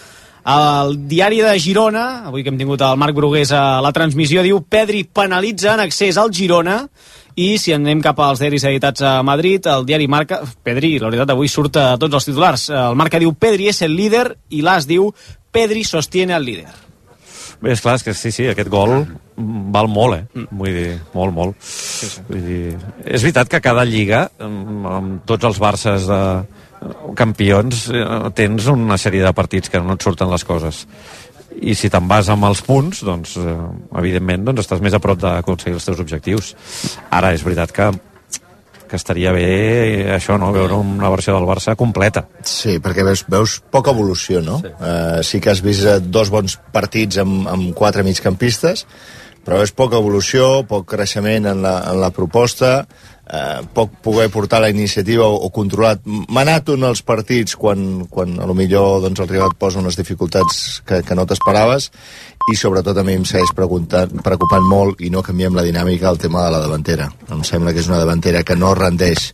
El diari de Girona, avui que hem tingut el Marc Brugués a la transmissió, diu Pedri penalitza en accés al Girona. I si anem cap als diaris editats a Madrid, el diari Marca... Pedri, la veritat, avui surt a tots els titulars. El Marca diu Pedri és el líder i l'As diu Pedri sostiene el líder. Bé, és clar, és que sí, sí, aquest gol val molt, eh? Mm. Vull dir, molt, molt. Sí, sí. Vull dir, és veritat que cada lliga, amb, amb tots els Barces de campions, tens una sèrie de partits que no et surten les coses. I si te'n vas amb els punts, doncs, eh, evidentment, doncs estàs més a prop d'aconseguir els teus objectius. Ara, és veritat que que estaria bé això, no? Veure una versió del Barça completa. Sí, perquè veus, veus poca evolució, no? Sí. Uh, sí que has vist dos bons partits amb, amb quatre migcampistes, però veus poca evolució, poc creixement en la, en la proposta, uh, poc poder portar la iniciativa o, o controlar, manar tu en els partits quan, quan a lo millor doncs, el rival et posa unes dificultats que, que no t'esperaves, i sobretot a mi em segueix preocupant molt i no canviem la dinàmica al tema de la davantera. Em sembla que és una davantera que no rendeix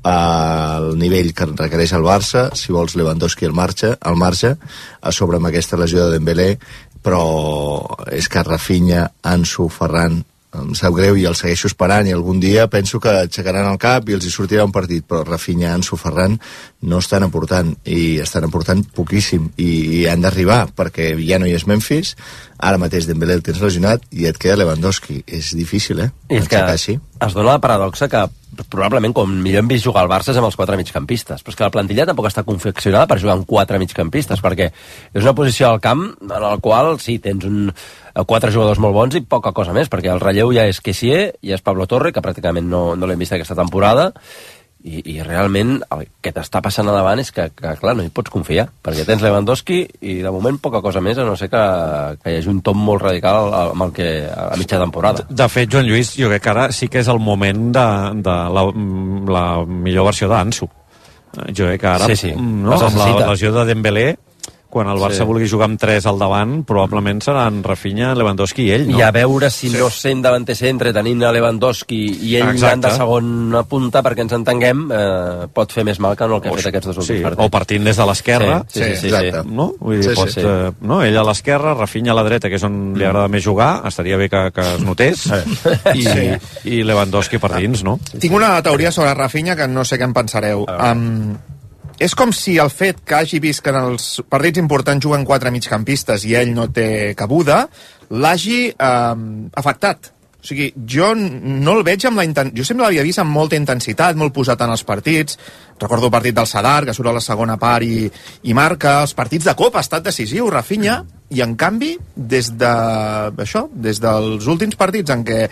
al nivell que requereix el Barça, si vols Lewandowski al marge, al marge, a sobre amb aquesta lesió de Dembélé, però és que Rafinha, Ansu, Ferran, em sap greu i el segueixo esperant i algun dia penso que aixecaran el cap i els hi sortirà un partit, però Rafinha, Ansu, Ferran no estan aportant i estan aportant poquíssim i, i han d'arribar perquè ja no hi és Memphis, ara mateix Dembélé el tens lesionat i et queda Lewandowski. És difícil, eh? I és que així. Es dona la paradoxa que probablement com millor hem vist jugar al Barça és amb els quatre migcampistes, però és que la plantilla tampoc està confeccionada per jugar amb quatre migcampistes, perquè és una posició al camp en la qual sí, tens un, quatre jugadors molt bons i poca cosa més, perquè el relleu ja és Kessié, ja és Pablo Torre, que pràcticament no, no l'hem vist aquesta temporada, i, i realment el que t'està passant a davant és que, que, clar, no hi pots confiar, perquè tens Lewandowski i de moment poca cosa més, a no ser que, que hi hagi un tom molt radical amb el que a mitja temporada. De fet, Joan Lluís, jo crec que ara sí que és el moment de, de la, la millor versió d'Ansu. Jo crec que ara, sí, sí. No, amb la lesió de Dembélé, quan el Barça sí. vulgui jugar amb tres al davant, probablement seran Rafinha, Lewandowski i ell, no? I a veure si sí. no sent davanter centre, tenint a Lewandowski i ell anant de segona punta, perquè ens entenguem, eh, pot fer més mal que no el que ha fet aquests dos últims sí. partits. O partint des de l'esquerra, sí, sí, sí, sí, sí. no? Vull dir, sí, pot, sí, sí. Eh, no? Ell a l'esquerra, Rafinha a la dreta, que és on li agrada més jugar, estaria bé que, que es notés, i, sí. i Lewandowski per dins, no? Tinc una teoria sobre Rafinha que no sé què en pensareu. Um, és com si el fet que hagi vist que en els partits importants juguen quatre migcampistes i ell no té cabuda, l'hagi eh, afectat. O sigui, jo no el veig amb la intensitat. Jo sempre l'havia vist amb molta intensitat, molt posat en els partits. Recordo el partit del Sadar, que surt a la segona part i, i marca. Els partits de Copa ha estat decisiu, Rafinha, i en canvi, des de això, des dels últims partits en què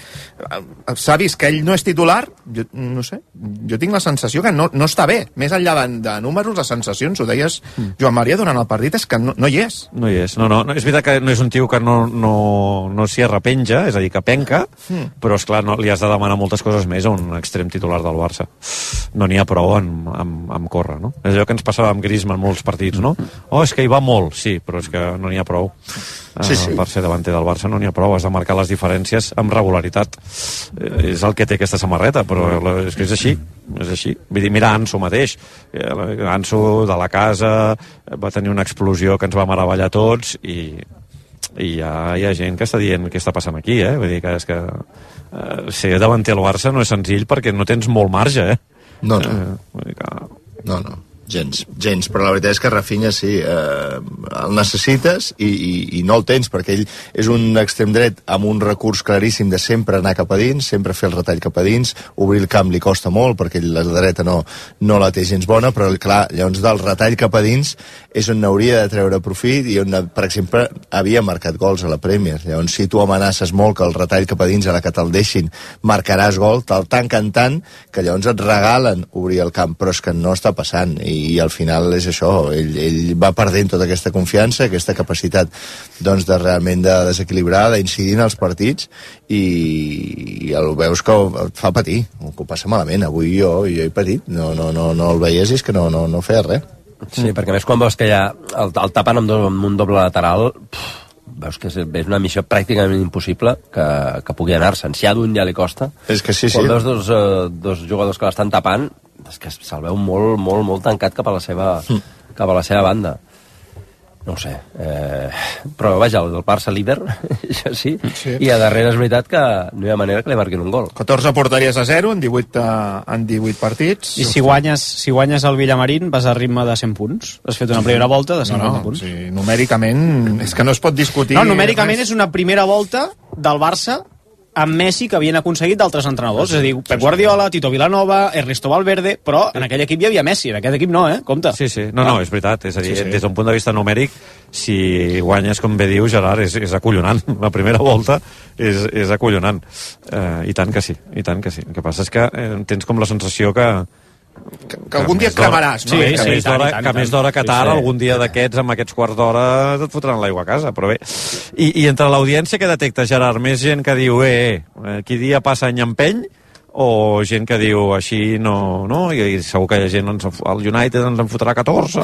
s'ha vist que ell no és titular, jo no sé, jo tinc la sensació que no, no està bé. Més enllà de, de números, les sensacions, ho deies, Joan Maria, durant el partit, és que no, no hi és. No hi és, no, no, no. És veritat que no és un tio que no, no, no s'hi arrepenja, és a dir, que penca, mm. però, esclar, no, li has de demanar moltes coses més a un extrem titular del Barça. No n'hi ha prou en, en, en córrer, no? És allò que ens passava amb Griezmann en molts partits, no? Oh, és que hi va molt, sí, però és que no n'hi ha prou. Sí, sí. Uh, per ser davanter del Barça no n'hi ha prou, has de marcar les diferències amb regularitat. Eh, és el que té aquesta samarreta, però és que és així, és així. Vull dir, mira Ansu mateix, Ansu de la casa va tenir una explosió que ens va meravellar tots i, i ja hi ha gent que està dient què està passant aquí, eh? Vull dir que és que eh, ser davanter al Barça no és senzill perquè no tens molt marge, eh? No, no. Eh, vull dir que... no, no. Gens, gens, però la veritat és que Rafinha sí, eh, el necessites i, i, i no el tens, perquè ell és un extrem dret amb un recurs claríssim de sempre anar cap a dins, sempre fer el retall cap a dins, obrir el camp li costa molt perquè la dreta no, no la té gens bona, però clar, llavors del retall cap a dins és on hauria de treure profit i on, per exemple, havia marcat gols a la Premier. Llavors, si tu amenaces molt que el retall cap a dins, a la que te'l deixin, marcaràs gol, te'l tanquen tant que llavors et regalen obrir el camp, però és que no està passant i i al final és això, ell, ell va perdent tota aquesta confiança, aquesta capacitat doncs de realment de desequilibrar, d'incidir en els partits i, i el veus que et fa patir, que ho passa malament. Avui jo, jo he patit, no, no, no, no el veies i és que no, no, no feia res. Sí, mm. perquè més quan veus que ja el, el tapen amb, do, amb un doble lateral, pff, veus que és, és una missió pràcticament impossible que, que pugui anar-se'n. Si a d'un ja li costa, és que sí, quan sí. veus dos, uh, dos jugadors que l'estan tapant, és que se'l veu molt, molt, molt tancat cap a la seva, mm. cap a la seva banda. no ho sé, eh, però vaja, el Barça líder, això sí, Sí. i a darrere és veritat que no hi ha manera que li marquin un gol. catorze porteries a zero en divuit, uh, en divuit partits. I si guanyes, si guanyes el Villamarín vas a ritme de cent punts. Has fet una primera volta de cinquanta no, no, punts. Sí, numèricament, és que no es pot discutir... No, numèricament res. és una primera volta del Barça amb Messi que havien aconseguit d'altres entrenadors. És a dir, Pep Guardiola, Tito Vilanova, Ernesto Valverde, però en aquell equip hi havia Messi, en aquest equip no, eh? Compte. Sí, sí. No, no, és veritat. És a dir, Sí, sí. des d'un punt de vista numèric, si guanyes, com bé diu Gerard, és, és acollonant. La primera volta és, és acollonant. Eh, I tant que sí, i tant que sí. El que passa és que eh, tens com la sensació que Que, que algun dia cremaràs, no? Sí, Que sí, més d'hora, tant, que tant. més d'hora Qatar, Sí, sí. algun dia d'aquests, amb aquests quarts d'hora, et fotran l'aigua a casa, però bé. I, i entre l'audiència que detecta, Gerard, més gent que diu, eh, eh, qui dia passa any empeny, o gent que diu així no, no? I, i segur que hi ha gent, ens, el United ens en fotrà catorze.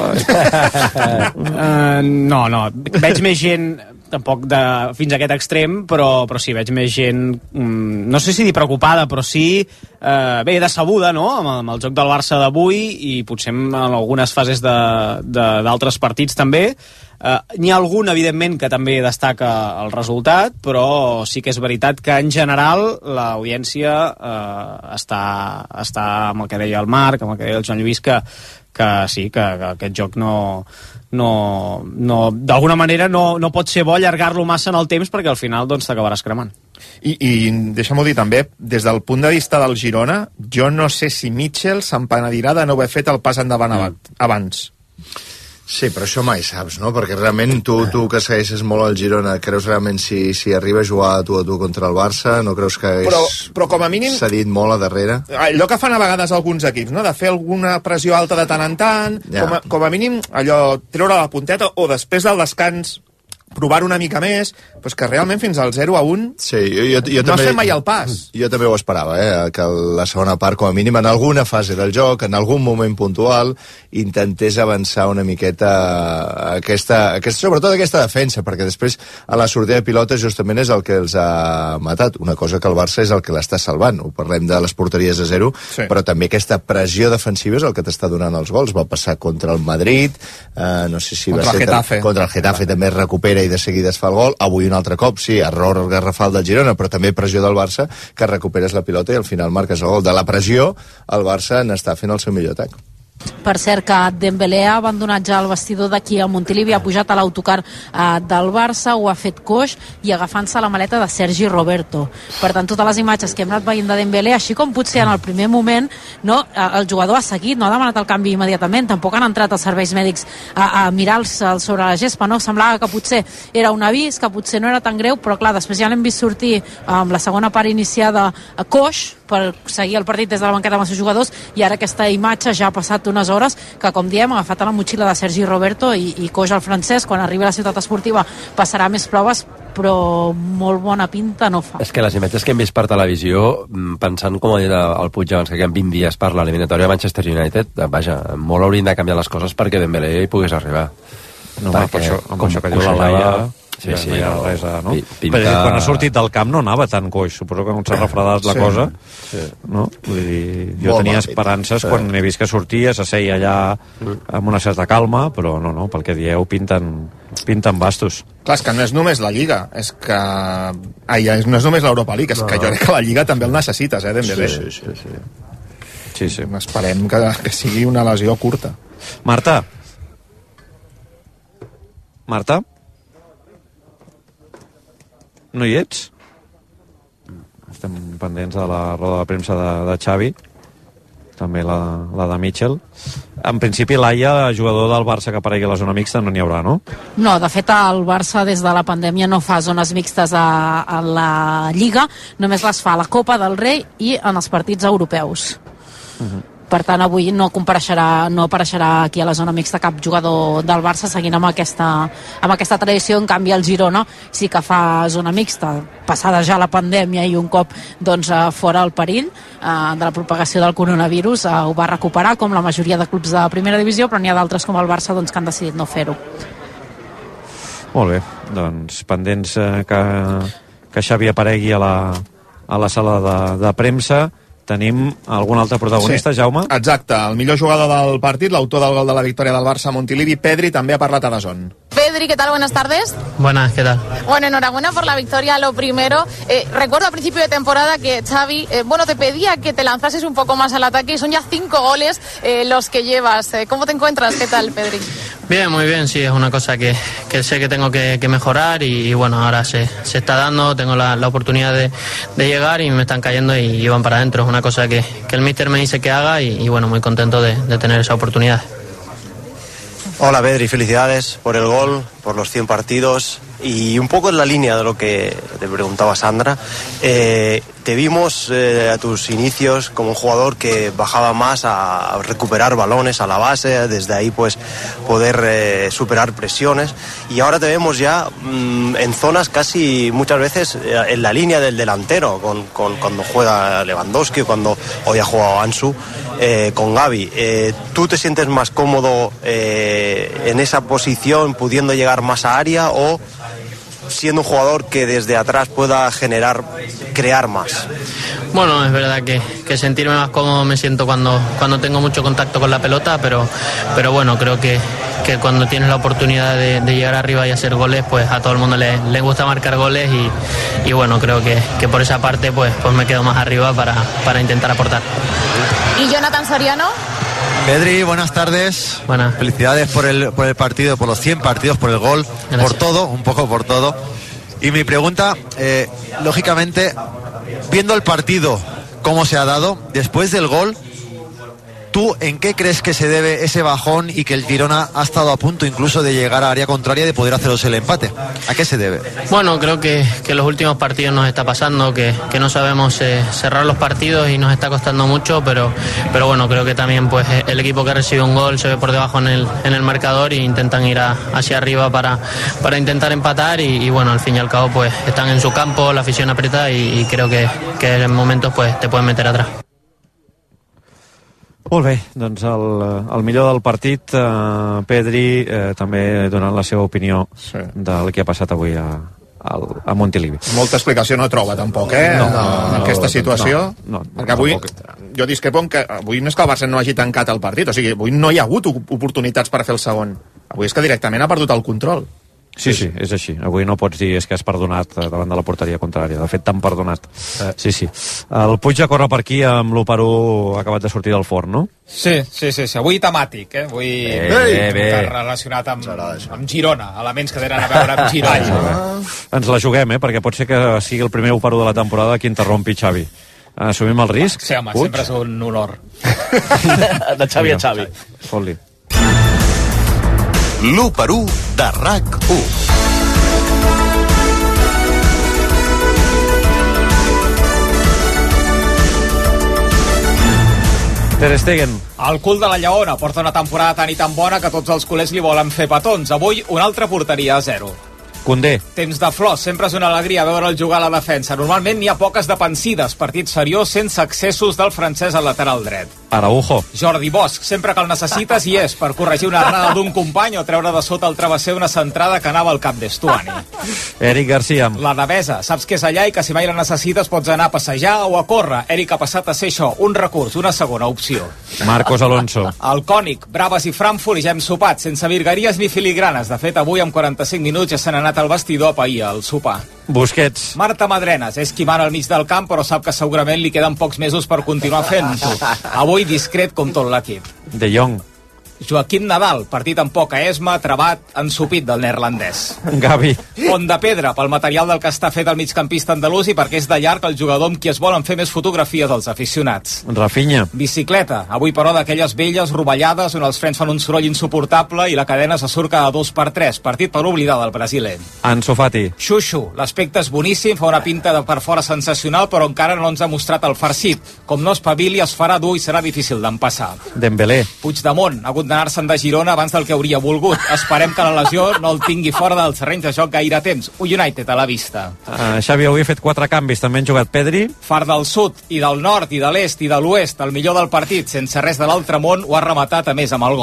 uh, no, no, veig més gent tampoc de, fins a aquest extrem, però, però sí, veig més gent, mm, no sé si dir preocupada, però sí, eh, bé, decebuda, no?, amb, amb el joc del Barça d'avui i potser en algunes fases d'altres partits també. Uh, n'hi ha algun, evidentment, que també destaca el resultat, però sí que és veritat que, en general, l'audiència uh, està, està amb el que deia el Marc, amb el que deia el Joan Lluís, que, que sí, que, que aquest joc no... no, no d'alguna manera no, no pot ser bo allargar-lo massa en el temps perquè al final doncs t'acabaràs cremant. I, i deixa'm-ho dir també, des del punt de vista del Girona, jo no sé si Mitchell s'empenedirà de no haver fet el pas endavant mm. abans. Sí, però això mai saps, no? Perquè realment tu, tu que segueixes molt el Girona, creus realment si, si arriba a jugar tu a tu contra el Barça, no creus que hagués però, però com a mínim cedit molt a darrere? Allò que fan a vegades alguns equips, no? De fer alguna pressió alta de tant en tant, ja. com, a, com a mínim allò, treure la punteta, o després del descans provar una mica més, però que realment fins al zero a un sí, jo, jo, jo no també, has fet mai el pas. Jo també ho esperava, eh? Que la segona part, com a mínim, en alguna fase del joc, en algun moment puntual, intentés avançar una miqueta aquesta, aquesta, sobretot aquesta defensa, perquè després a la sortida de pilota justament és el que els ha matat. Una cosa que el Barça és el que l'està salvant. Ho parlem de les porteries a zero, sí. Però també aquesta pressió defensiva és el que t'està donant els gols. Va passar contra el Madrid, eh, no sé si contra va ser... El Getafe. Contra el Getafe també es recupera i de seguida es fa el gol. Avui un altre cop, sí, error garrafal del Girona, però també pressió del Barça, que recuperes la pilota i al final marques el gol. De la pressió, el Barça n'està fent el seu millor atac. Per cert, que Dembélé ha abandonat ja el vestidor d'aquí a Montilivi, ha pujat a l'autocar eh, del Barça, ho ha fet coix i agafant-se la maleta de Sergi Roberto. Per tant, totes les imatges que hem anat veient de Dembélé, així com potser en el primer moment no, el jugador ha seguit, no ha demanat el canvi immediatament, tampoc han entrat els serveis mèdics a, a mirar sobre la gespa, no? Semblava que potser era un avís, que potser no era tan greu, però clar, després ja l'hem vist sortir amb la segona part iniciada a coix per seguir el partit des de la banqueta amb els seus jugadors, i ara aquesta imatge ja ha passat unes hores que, com diem, ha agafat a la motxilla de Sergi Roberto i, i coix al francès. Quan arribi a la ciutat esportiva passarà més proves, però molt bona pinta no fa. És que les imatges que hem vist per televisió, pensant, com ha dit el Puig abans, que queden vint dies per l'eliminatòria de Manchester United, vaja, molt haurien de canviar les coses perquè Dembélé hi pogués arribar. No, perquè, per això, amb això que diu la Laia... Sí, sí, no hi ha res a, no? Pinta... Perquè quan ha sortit del camp no anava tan coix, suposo que quan s'ha refredat la sí, cosa, sí. No? Vull dir, jo Molt tenia esperances sí. Quan he vist que sortia, s'asseia allà amb una certa calma, però no, no, pel que dieu pinten, pinten bastos. Clar, és que no és només la Lliga, és que... Ai, no és només l'Europa League, és no. Que jo crec que la Lliga també el necessites, eh, Dembélé. Sí, sí, sí. sí. sí, sí. Esperem que, que sigui una lesió curta. Marta? Marta? No hi ets? Estem pendents de la roda de premsa de, de Xavi, també la, la de Mitchell. En principi, Laia, jugador del Barça que aparegui a la zona mixta, no n'hi haurà, no? No, de fet, el Barça des de la pandèmia no fa zones mixtes a, a la Lliga, només les fa a la Copa del Rei i en els partits europeus. Uh-huh. Per tant, avui no compareixerà, no apareixerà aquí a la zona mixta cap jugador del Barça, seguint amb aquesta, amb aquesta tradició. En canvi, el Girona sí que fa zona mixta, passada ja la pandèmia i un cop doncs, fora el perill eh, de la propagació del coronavirus, eh, ho va recuperar, com la majoria de clubs de primera divisió, però n'hi ha d'altres com el Barça doncs, que han decidit no fer-ho. Molt bé, doncs pendents eh, que, que Xavi aparegui a la, a la sala de, de premsa. Tenim algun altre protagonista, sí, Jaume? Exacte, el millor jugador del partit, l'autor del gol de la victòria del Barça a Montilivi, Pedri, també ha parlat a D A Z N. Pedri, ¿qué tal? Buenas tardes. Buenas, ¿qué tal? Bueno, enhorabuena por la victoria, lo primero. Eh, recuerdo a principio de temporada que Xavi, eh, bueno, te pedía que te lanzases un poco más al ataque y son ya cinco goles eh, los que llevas. Eh, ¿Cómo te encuentras? ¿Qué tal, Pedri? Bien, muy bien, sí, es una cosa que, que sé que tengo que, que mejorar y, y bueno, ahora se, se está dando, tengo la, la oportunidad de, de llegar y me están cayendo y, y van para adentro. Es una cosa que, que el míster me dice que haga y, y bueno, muy contento de, de tener esa oportunidad. Hola Pedri, felicidades por el gol, por los cien partidos y un poco en la línea de lo que te preguntaba Sandra. Eh, te vimos eh, a tus inicios como un jugador que bajaba más a recuperar balones a la base, desde ahí pues poder eh, superar presiones, y ahora te vemos ya mmm, en zonas casi muchas veces eh, en la línea del delantero, con, con, cuando juega Lewandowski, cuando hoy ha jugado Ansu, eh, con Gavi. Eh, ¿Tú te sientes más cómodo eh, en esa posición, pudiendo llegar más a área, o siendo un jugador que desde atrás pueda generar, crear más? Bueno, es verdad que, que sentirme más cómodo me siento cuando, cuando tengo mucho contacto con la pelota, pero, pero bueno, creo que, que cuando tienes la oportunidad de, de llegar arriba y hacer goles, pues a todo el mundo le, le gusta marcar goles y, y bueno, creo que, que por esa parte pues, pues me quedo más arriba para, para intentar aportar. ¿Y Jonathan Soriano? Pedri, buenas tardes. Buenas. Felicidades por el, por el partido, por los cien partidos, por el gol, gracias. Por todo, un poco por todo. Y mi pregunta, eh, lógicamente, viendo el partido, cómo se ha dado, después del gol, ¿tú en qué crees que se debe ese bajón y que el Girona ha estado a punto incluso de llegar a área contraria y de poder haceros el empate? ¿A qué se debe? Bueno, creo que, que los últimos partidos nos está pasando, que, que no sabemos eh, cerrar los partidos y nos está costando mucho, pero, pero bueno, creo que también pues el equipo que recibe un gol se ve por debajo en el, en el marcador e intentan ir a, hacia arriba para, para intentar empatar y, y bueno, al fin y al cabo pues están en su campo, la afición aprieta y, y creo que, que en momentos pues te pueden meter atrás. Molt bé, doncs el, el millor del partit, eh, Pedri, eh, també donant la seva opinió sí. del que ha passat avui a, a, a Montilivi. Molta explicació no troba, tampoc, eh? No, no, en aquesta situació. No, no, perquè avui, jo discrepo en que avui no és que el Barça no hagi tancat el partit, o sigui, avui no hi ha hagut oportunitats per fer el segon. Avui és que directament ha perdut el control. Sí, sí, és així. Avui no pots dir és que has perdonat davant de la porteria contrària. De fet, t'han perdonat. Sí, sí. El Puig ja corre per aquí amb l'u per u acabat de sortir del forn, no? Sí, sí, sí. sí. Avui temàtic, eh? Avui bé, bé. relacionat amb, amb Girona, elements que tenen a veure amb Girona. Ah. Ens la juguem, eh? Perquè pot ser que sigui el primer u per u de la temporada que interrompi Xavi. Assumim el risc? Sí, home, Puig? Sempre és un honor. De Xavi a Xavi. Fot-li. l'u per u de RAC u. Ter Stegen. El cul de la Lleona porta una temporada tan i tan bona que tots els culers li volen fer petons. Avui una altra porteria a zero. Condé. Temps de flors, sempre és una alegria veure'l jugar a la defensa. Normalment n'hi ha poques depensides, partit seriós sense excessos del francès al lateral dret. Araujo. Jordi Bosch, sempre que el necessites hi és, per corregir una errada d'un company o treure de sota el travesser una centrada que anava al cap d'Estuani. Eric Garcia. La Devesa, saps que és allà i que si mai la necessites pots anar a passejar o a córrer. Eric ha passat a ser això, un recurs, una segona opció. Marcos Alonso. El Cònic, Braves i Frankfurt i ja hem sopat, sense virgueries ni filigranes. De fet, avui amb quaranta-cinc minuts ja s'han anat al vestidor a pair al sopar. Busquets. Marta Madrenes, és qui mana al mig del camp, però sap que segurament li queden pocs mesos per continuar fent-ho. Avui discret com tot l'equip. De Jong. Joaquim Nadal, partit amb poca esma, trabat, ensupit del neerlandès. Gavi. Pont de pedra pel material del que està fet el migcampista andalús i perquè és de llarg el jugador amb qui es volen fer més fotografies dels aficionats. Rafinha. Bicicleta, avui però d'aquelles velles rovellades on els frens fan un soroll insuportable i la cadena se surt cada dos per tres. Partit per oblidar del brasiler. Ansu Fati. Xuxu, l'aspecte és boníssim, fa una pinta de per fora sensacional, però encara no ens ha mostrat el farcit. Com no espavili, es farà dur i serà difícil d'empassar. Dembélé. Puigdemont, ha hagut d'anar-se'n de Girona abans del que hauria volgut. Esperem que la lesió no el tingui fora del terreny de joc gaire temps. United a la vista. Uh, Xavi, avui ha fet quatre canvis. També han jugat Pedri. Far del sud i del nord i de l'est i de l'oest. El millor del partit, sense res de l'altre món, ho ha rematat a més amb el gol.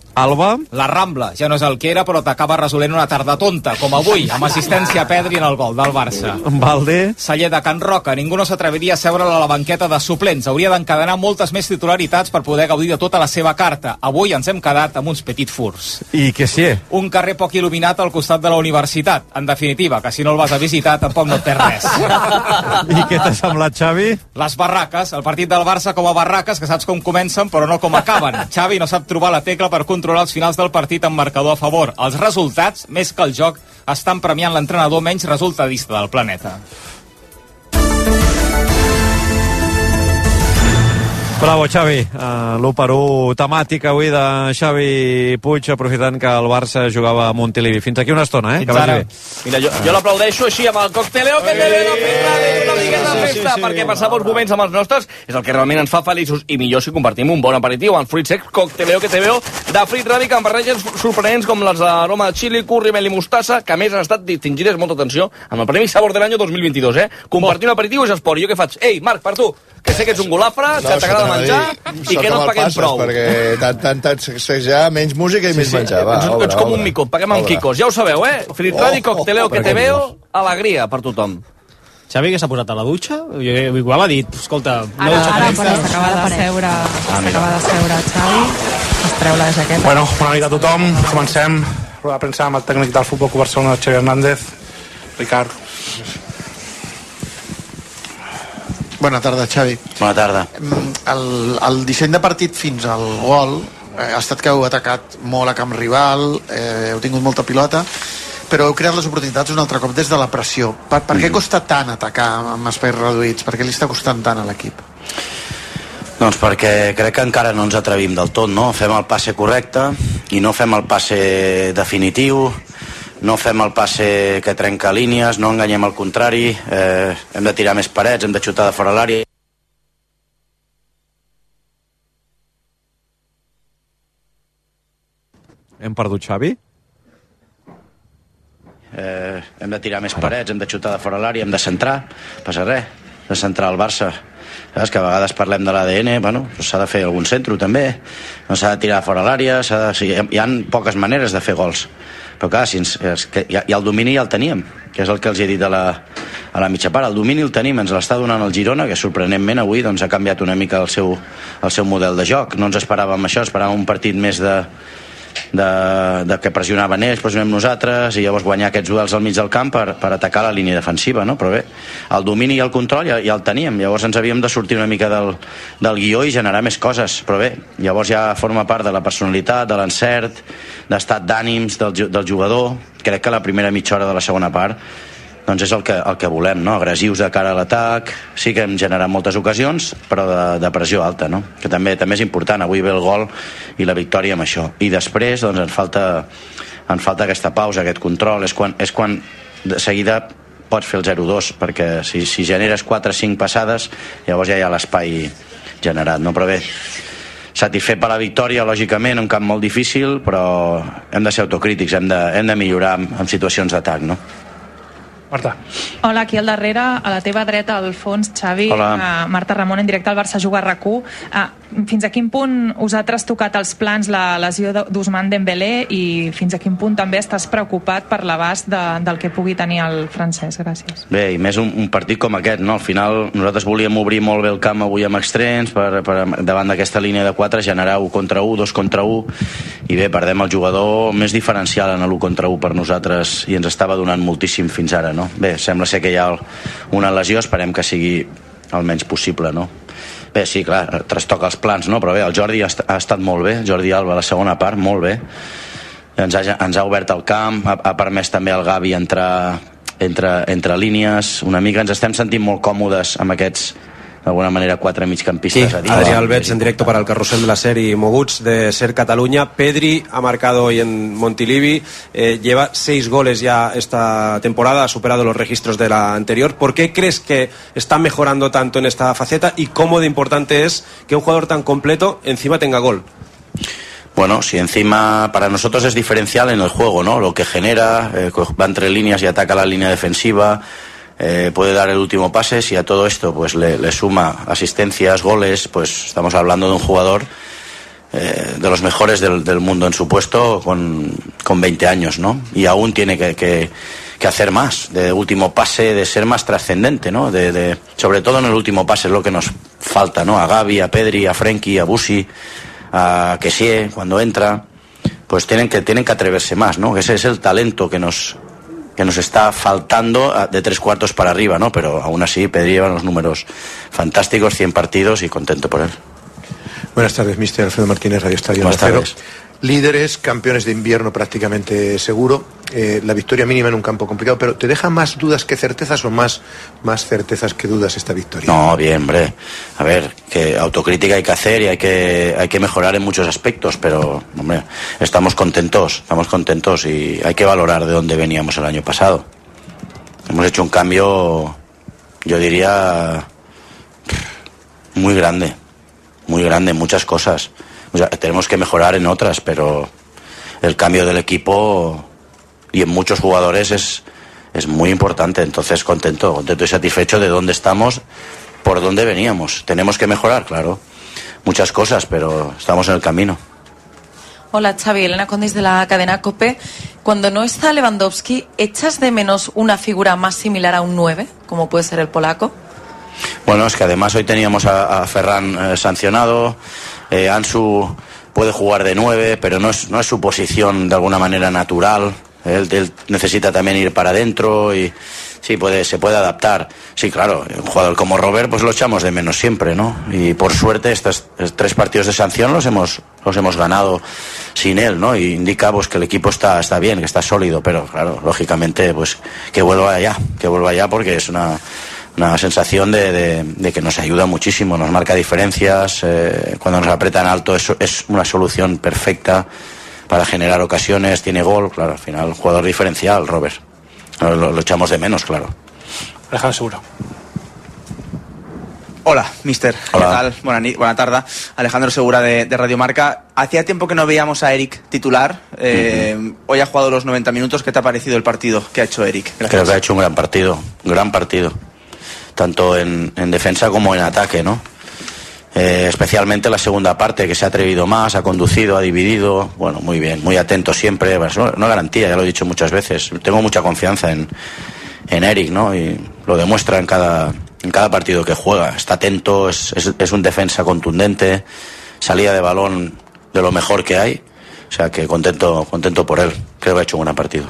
Alba. La Rambla ja no és el que era, però t'acaba resolent una tarda tonta, com avui, amb assistència a Pedri en el gol del Barça. Valde. Celler de Can Roca. Ningú no s'atreviria a seure a la banqueta de suplents. Hauria d'encadenar moltes més titularitats per poder gaudir de tota la seva carta. Avui ens hem quedat amb uns petits furs. I què sí? Un carrer poc il·luminat al costat de la universitat. En definitiva, que si no el vas a visitar tampoc no et perds res. I què t'ha semblat, Xavi? Les barraques. El partit del Barça com a barraques, que saps com comencen però no com acaben. Xavi no sap trobar la tecla per controlar els finals del partit amb marcador a favor. Els resultats, més que el joc, estan premiant l'entrenador menys resultadista del planeta. Bravo, Xavi. Uh, l'u per u temàtic avui de Xavi Puig, aprofitant que el Barça jugava a Montilivi. Fins aquí una estona, eh? Fins que ara. vagi bé. Mira, jo, jo l'aplaudeixo així amb el cocteleo que té la festa, una miqueta de festa, perquè passar bons moments amb els nostres és el que realment ens fa feliços, i millor si compartim un bon aperitiu amb fruits secs Cocteleo que te veo de Frit Ràdic, amb barreges sorprenents com les d'aroma de xili, curri, mel i mostassa, que a més han estat distingides, molta atenció, amb el Premi Sabor de l'any dos mil vint-i-dos, eh? Compartir un aperitiu és esport. I jo què faig? Ei, Marc, per tu, que sé que ets un golafre, no, que t'agrada menjar i que no et paguem prou. Perquè tant, tant, tant sacsejar, menys música i sí, més sí, menjar. Va, ets, obra, ets com obra. un mico, paguem amb quicos, ja ho sabeu, eh? Frit Ràdic, oh, Cocteleo oh, que te veo, alegria per tothom. Xavi, que s'ha posat a la dutxa? Igual ha dit, escolta... Ara, no ara però s'acaba de seure, s'acaba de seure Xavi, es treu la jaqueta. Bueno, bona nit a tothom, comencem. Roda de premsa amb el tècnic del Futbol Club Barcelona, Xavi Hernández. Ricard. Bona tarda, Xavi. Bona tarda. El, el disseny de partit fins al gol eh, ha estat que heu atacat molt a camp rival, eh, heu tingut molta pilota, però heu creat les oportunitats un altre cop des de la pressió. Per, per mm. què costa tant atacar amb espais reduïts? Per què li està costant tant a l'equip? Doncs perquè crec que encara no ens atrevim del tot, no? Fem el passe correcte i no fem el passe definitiu, no fem el passe que trenca línies, no enganyem al contrari, eh, hem de tirar més parets, hem de xutar de fora l'àrea. Hem perdut Xavi? Eh, hem de tirar més parets, hem de xutar de fora l'àrea, hem de centrar, passa res, de centrar el Barça. Saps que a vegades parlem de l'A D N, bueno, s'ha de fer algun centre també, no s'ha de tirar fora l'àrea, s'ha de... sí, hi ha poques maneres de fer gols, però clar, si ens, és que, i, i el domini ja el teníem, que és el que els he dit a la, a la mitja part, el domini el tenim, ens l'està donant el Girona, que sorprenentment avui doncs, ha canviat una mica el seu, el seu model de joc, no ens esperàvem això, esperàvem un partit més de, de, de que pressionaven ells, pressionem nosaltres, i llavors guanyar aquests duels al mig del camp per, per atacar la línia defensiva, no? Però bé, el domini i el control ja, ja el teníem, llavors ens havíem de sortir una mica del, del guió i generar més coses, però bé, llavors ja forma part de la personalitat, de l'encert, d'estat d'ànims del, del jugador. Crec que la primera mitja hora de la segona part doncs és el que, el que volem, no? Agressius de cara a l'atac, sí que hem generat moltes ocasions, però de, de pressió alta, no? Que també també és important, avui ve el gol i la victòria amb això. I després doncs ens falta, ens falta aquesta pausa, aquest control, és quan, és quan de seguida pots fer el zero dos, perquè si, si generes quatre o cinc passades, llavors ja hi ha l'espai generat, no? Però bé, satisfet per la victòria, lògicament, un camp molt difícil, però hem de ser autocrítics, hem de, hem de millorar en, en situacions d'atac, no? Marta. Hola, aquí al darrere, a la teva dreta, al fons, Xavi, uh, Marta Ramon, en directe al Barça Juga a RAC u. Uh, fins a quin punt us ha trastocat els plans la lesió d'Ousmane Dembélé i fins a quin punt també estàs preocupat per l'abast de, del que pugui tenir el francès? Gràcies. Bé, i més un, un partit com aquest, no? Al final nosaltres volíem obrir molt bé el camp avui amb extrems per, per davant d'aquesta línia de quatre generar un contra un, dos contra un, i bé, perdem el jugador més diferencial en l'u contra u per nosaltres i ens estava donant moltíssim fins ara, no? Bé, sembla ser que hi ha una lesió, esperem que sigui el menys possible, no? Bé, sí, clar, trastoca els plans, no? Però bé, el Jordi ha, ha estat molt bé, Jordi Alba a la segona part, molt bé, ens ha, ens ha obert el camp, ha, ha permès també al Gavi entrar entre, entre línies, una mica ens estem sentint molt còmodes amb aquests, d'alguna manera, quatre migcampistas. Sí, Adrián Alberts en directo para el carrusel de la serie Moguts de Ser Cataluña. Pedri ha marcado hoy en Montilivi, eh, lleva seis goles ya esta temporada, ha superado los registros de la anterior. ¿Por qué crees que está mejorando tanto en esta faceta y cómo de importante es que un jugador tan completo encima tenga gol? Bueno, si encima para nosotros es diferencial en el juego, ¿no? Lo que genera, eh, va entre líneas y ataca la línea defensiva, Eh, puede dar el último pase, si a todo esto pues le, le suma asistencias, goles, pues estamos hablando de un jugador eh, de los mejores del, del mundo en su puesto con, con veinte años, ¿no? Y aún tiene que, que, que hacer más, de último pase, de ser más trascendente, ¿no? De, de, sobre todo en el último pase es lo que nos falta, ¿no? A Gavi, a Pedri, a Frenkie, a Busi, a Kessie, cuando entra, pues tienen que, tienen que atreverse más, ¿no? Ese es el talento que nos, que nos está faltando de tres cuartos para arriba, ¿no? Pero aún así Pedri lleva unos números fantásticos, cien partidos y contento por él. Buenas tardes, mister Alfredo Martínez, Radio Estadio Buenas tardes. Líderes, campeones de invierno prácticamente seguro, eh, la victoria mínima en un campo complicado, pero ¿te deja más dudas que certezas o más, más certezas que dudas esta victoria? No, bien, hombre. A ver, que autocrítica hay que hacer y hay que, hay que mejorar en muchos aspectos, pero, hombre, estamos contentos, estamos contentos y hay que valorar de dónde veníamos el año pasado. Hemos hecho un cambio, yo diría, muy grande, muy grande en muchas cosas. O sea, tenemos que mejorar en otras, pero el cambio del equipo y en muchos jugadores es, es muy importante. Entonces, contento, contento y satisfecho de dónde estamos, por dónde veníamos. Tenemos que mejorar, claro, muchas cosas, pero estamos en el camino. Hola, Xavi, Elena Condis de la cadena COPE. Cuando no está Lewandowski, ¿echas de menos una figura más similar a un nueve, como puede ser el polaco? Bueno, es que además hoy teníamos a, a Ferran eh, sancionado. Eh, Ansu puede jugar de nueve, pero no es, no es su posición de alguna manera natural. Él, él necesita también ir para adentro y sí, puede, se puede adaptar. Sí, claro, un jugador como Robert pues lo echamos de menos siempre, ¿no? Y por suerte estos tres partidos de sanción los hemos, los hemos ganado sin él, ¿no? Y indica pues que el equipo está, está bien, que está sólido, pero claro, lógicamente pues que vuelva allá, que vuelva allá porque es una... una sensación de, de, de que nos ayuda muchísimo, nos marca diferencias, eh, cuando nos apretan alto es, es una solución perfecta para generar ocasiones, tiene gol, claro, al final jugador diferencial, Robert. Lo, lo, lo echamos de menos, claro. Alejandro Segura. Hola, mister. Hola. ¿Qué tal? Buena, buena tarde. Alejandro Segura de, de Radio Marca. Hacía tiempo que no veíamos a Eric titular. Eh, uh-huh. Hoy ha jugado los noventa minutos. ¿Qué te ha parecido el partido que ha hecho Eric? Gracias. Creo que ha hecho un gran partido, un gran partido. Tanto en, en defensa como en ataque, ¿no? Eh, especialmente la segunda parte, que se ha atrevido más, ha conducido, ha dividido, bueno, muy bien, muy atento siempre, es una garantía, ya lo he dicho muchas veces, tengo mucha confianza en, en Eric, ¿no? Y lo demuestra en cada, en cada partido que juega, está atento, es, es, es un defensa contundente, salida de balón de lo mejor que hay, o sea que contento, contento por él, creo que ha hecho un buen partido.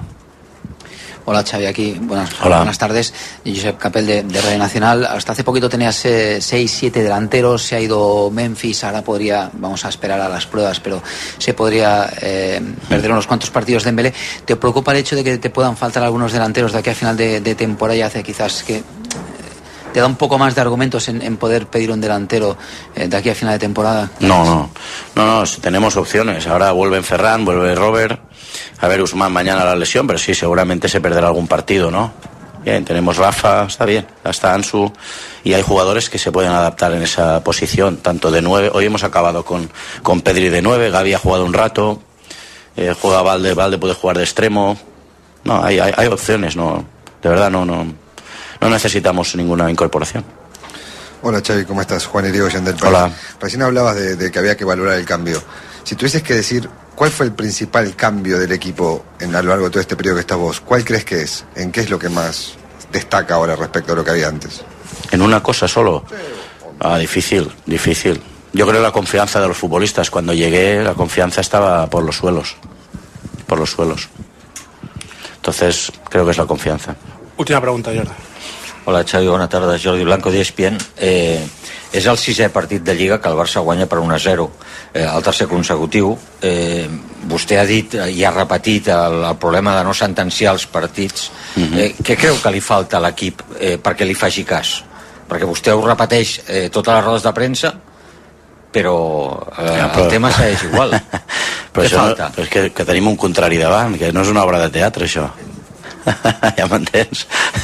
Hola Xavi, aquí. Buenas, Hola. buenas tardes. Josep Capel de, de Radio Nacional. Hasta hace poquito tenías eh, seis, siete delanteros. Se ha ido Memphis. Ahora podría, vamos a esperar a las pruebas, pero se podría eh, perder unos cuantos partidos de Dembélé. ¿Te preocupa el hecho de que te puedan faltar algunos delanteros de aquí a final de, de temporada y hace quizás que eh, te da un poco más de argumentos en, en poder pedir un delantero eh, de aquí a final de temporada? No, no, no, no, tenemos opciones. Ahora vuelve Ferran, vuelve Robert. A ver, Usman mañana la lesión, pero sí, seguramente se perderá algún partido, ¿no? Bien, tenemos Rafa, está bien, está Ansu, y hay jugadores que se pueden adaptar en esa posición, tanto de nueve, hoy hemos acabado con, con Pedri de nueve, Gavi ha jugado un rato, eh, juega Valde, Valde puede jugar de extremo, no, hay, hay, hay opciones, no, de verdad no, no, no necesitamos ninguna incorporación. Hola Xavi, ¿cómo estás? Juan Irigoyen del País. Hola. Recién hablabas de, de que había que valorar el cambio. Si tuvieses que decir cuál fue el principal cambio del equipo en, a lo largo de todo este periodo que estás vos, ¿cuál crees que es? ¿En qué es lo que más destaca ahora respecto a lo que había antes? ¿En una cosa solo? Ah, difícil, difícil. Yo creo la confianza de los futbolistas. Cuando llegué, la confianza estaba por los suelos. Por los suelos. Entonces, creo que es la confianza. Última pregunta, Jordi. Hola Xavi, bona tarda. Jordi Blanco d'E S P N. Eh, és el sisè partit de Lliga que el Barça guanya per un a zero, eh, el tercer consecutiu. Eh, vostè ha dit i ha repetit el, el problema de no sentenciar els partits. Mhm. Eh, què creu que li falta a l'equip eh, perquè li faci cas? Perquè vostè ho repeteix eh, totes les rodes de premsa, però, eh, ja, però... el tema segueix igual. Però què això falta? no, és que, que tenim un contrari davant, que no és una obra de teatre, això. Ja m'entens?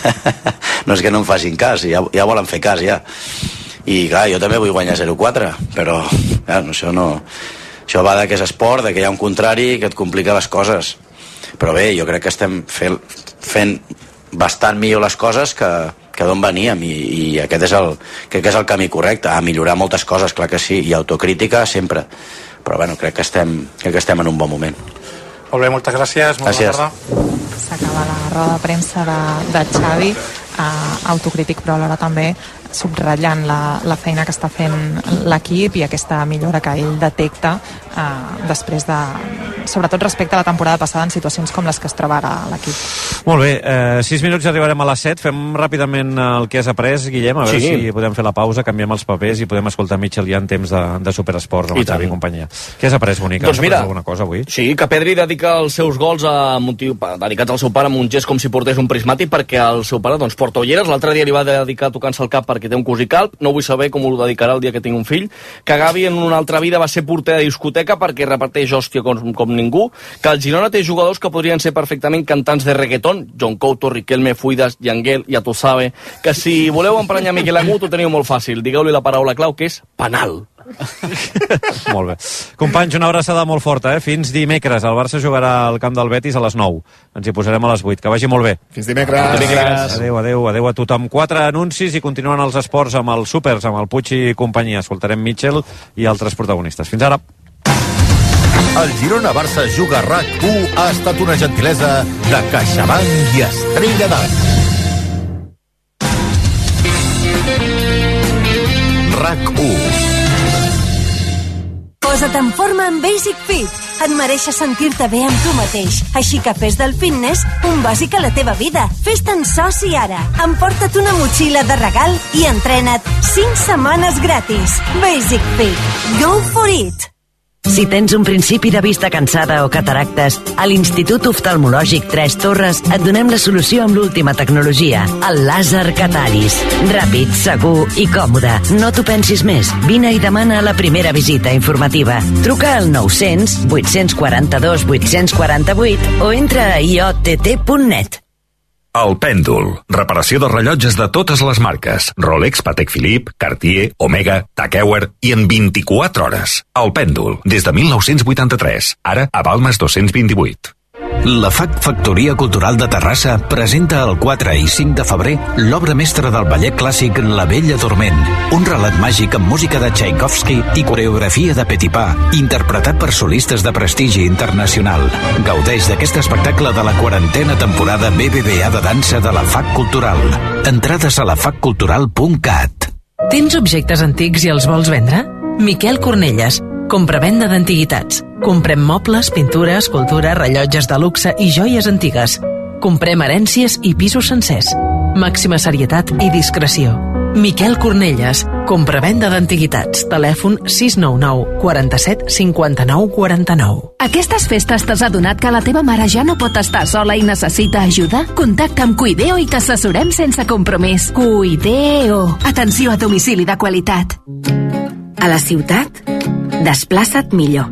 No és que no em facin cas, ja, ja volen fer cas, ja. I clar, jo també vull guanyar zero quatre, però clar, això no... Això va de que és esport, de que hi ha un contrari que et complica les coses. Però bé, jo crec que estem fent, fent bastant millor les coses que, que d'on veníem, i, i aquest és el, crec que és el camí correcte, a millorar moltes coses, clar que sí, i autocrítica sempre, però bueno, crec que estem, crec que estem en un bon moment. Molt bé, moltes gràcies, molt gràcies. bona tarda. S'acaba la roda de premsa de, de Xavi, eh, autocrític però alhora també subratllant la, la feina que està fent l'equip i aquesta millora que ell detecta eh, després de, sobretot respecte a la temporada passada en situacions com les que es troba ara l'equip. Molt bé, eh, sis minuts i arribarem a les set. Fem ràpidament el que has après, Guillem, a veure sí. si podem fer la pausa, canviem els papers i podem escoltar Mitchell ja en temps de, de Superesports amb el Xavi i companyia. Què has après, Bonica? Doncs mira, alguna cosa avui? Sí, que Pedri dedica els seus gols a motiu, dedicats al seu pare amb un gest com si portés un prismàtic, perquè el seu pare doncs, porta ulleres. L'altre dia li va dedicar tocant-se el cap perquè té un cosí calb, no vull saber com ho dedicarà el dia que tingui un fill, que Gavi en una altra vida va ser porter de discoteca perquè reparteix hòstia com, com ningú, que el Girona té jugadors que podrien ser perfectament cantants de reggaeton, John Couto, Riquelme, Fuidas, Yanguel, ja tu sabe, que si voleu emprenyar Miquel Agut ho teniu molt fàcil, digueu-li la paraula clau que és penal. Molt bé. Companys, una abraçada molt forta, eh? Fins dimecres. El Barça jugarà al camp del Betis a les nou. Ens hi posarem a les vuit. Que vagi molt bé. Fins dimecres. dimecres. Adéu, adéu, adéu a tothom. Quatre anuncis i continuen els esports amb els Supers, amb el Puig i companyia. Escoltarem Mitchell i altres protagonistes. Fins ara. El Girona-Barça Juga RAC u ha estat una gentilesa de CaixaBank i Estrella d'Am. RAC u. Posa't en forma amb Basic Fit. Et mereixes sentir-te bé amb tu mateix. Així que fes del fitness un bàsic a la teva vida. Fes-te'n soci ara. Emporta't una motxilla de regal i entrena't cinc setmanes gratis. Basic Fit. Go for it! Si tens un principi de vista cansada o cataractes, a l'Institut Oftalmològic Tres Torres et donem la solució amb l'última tecnologia, el làser Cataris. Ràpid, segur i còmode. No t'ho pensis més. Vine i demana la primera visita informativa. Truca al nou-cents, vuit-cents quaranta-dos, vuit-cents quaranta-vuit o entra a i o te te punt net. El Pèndol. Reparació de rellotges de totes les marques. Rolex, Patek Philippe, Cartier, Omega, Tag Heuer i en vint-i-quatre hores. El Pèndol. Des de mil nou-cents vuitanta-tres. Ara a Balmes dos-cents vint-i-vuit. La F A C Factoria Cultural de Terrassa presenta el quatre i cinc de febrer l'obra mestra del ballet clàssic La Bella Dorment, un relat màgic amb música de Tchaikovsky i coreografia de Petipa, interpretat per solistes de prestigi internacional. Gaudeix d'aquest espectacle de la quarantena temporada B B V A de dansa de la F A C Cultural. Entrades a la fac cultural punt cat. Tens objectes antics i els vols vendre? Miquel Cornelles, compravenda d'antiguitats. Comprem mobles, pintura, escultura, rellotges de luxe i joies antigues. Comprem herències i pisos sencers. Màxima serietat i discreció. Miquel Cornelles, compravenda d'antiguitats. Telèfon sis nou nou, quaranta-set, cinquanta-nou, quaranta-nou. Aquestes festes t'has adonat que la teva mare ja no pot estar sola i necessita ajuda? Contacta amb Cuideo i t'assessorem sense compromís. Cuideo. Atenció a domicili de qualitat. A la ciutat, desplaça't millor.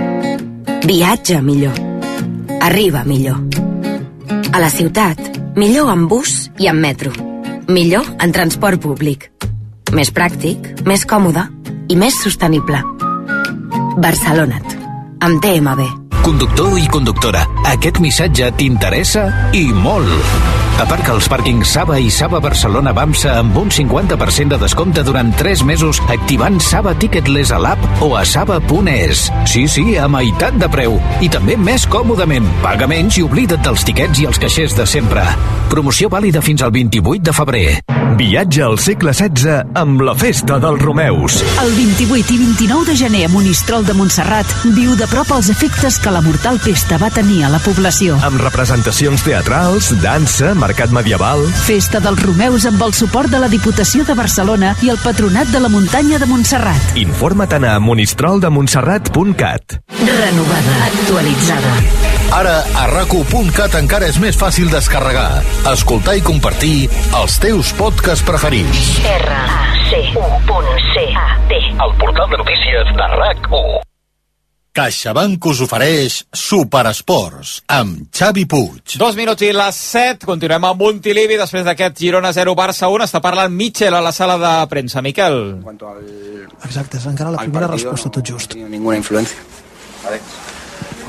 Viatja millor. Arriba millor. A la ciutat, millor en bus i en metro. Millor en transport públic. Més pràctic, més còmode i més sostenible. Barcelona't, amb T M B. Conductor i conductora, aquest missatge t'interessa i molt. Aparca als pàrquings Saba i Saba Barcelona Bamsa amb un cinquanta per cent de descompte durant tres mesos activant Saba Ticketless a l'app o a saba punt es. Sí, sí, a meitat de preu. I també més còmodament. Paga menys i oblida't dels tiquets i els caixers de sempre. Promoció vàlida fins al vint-i-vuit de febrer. Viatja al segle setze amb la Festa dels Romeus. El vint-i-vuit i vint-i-nou de gener a Monistrol de Montserrat viu de prop els efectes que la mortal pesta va tenir a la població. Amb representacions teatrals, dansa, mercat medieval... Festa dels Romeus amb el suport de la Diputació de Barcelona i el Patronat de la Muntanya de Montserrat. Informa-te'n a monistrol de montserrat punt cat. Renovada, actualitzada. Ara a rac u punt cat encara és més fàcil descarregar, escoltar i compartir els teus podcasts preferits. R A C U punt C A T. El portal de notícies de RAC u. CaixaBank us ofereix Superesports amb Xavi Puig. Dos minuts i les set. Continuem a Montilivi després d'aquest Girona zero Barça un. Està parlant Mitchell a la sala de premsa. Miquel. Exacte, és encara la primera resposta tot just. Ninguna influència. Vale.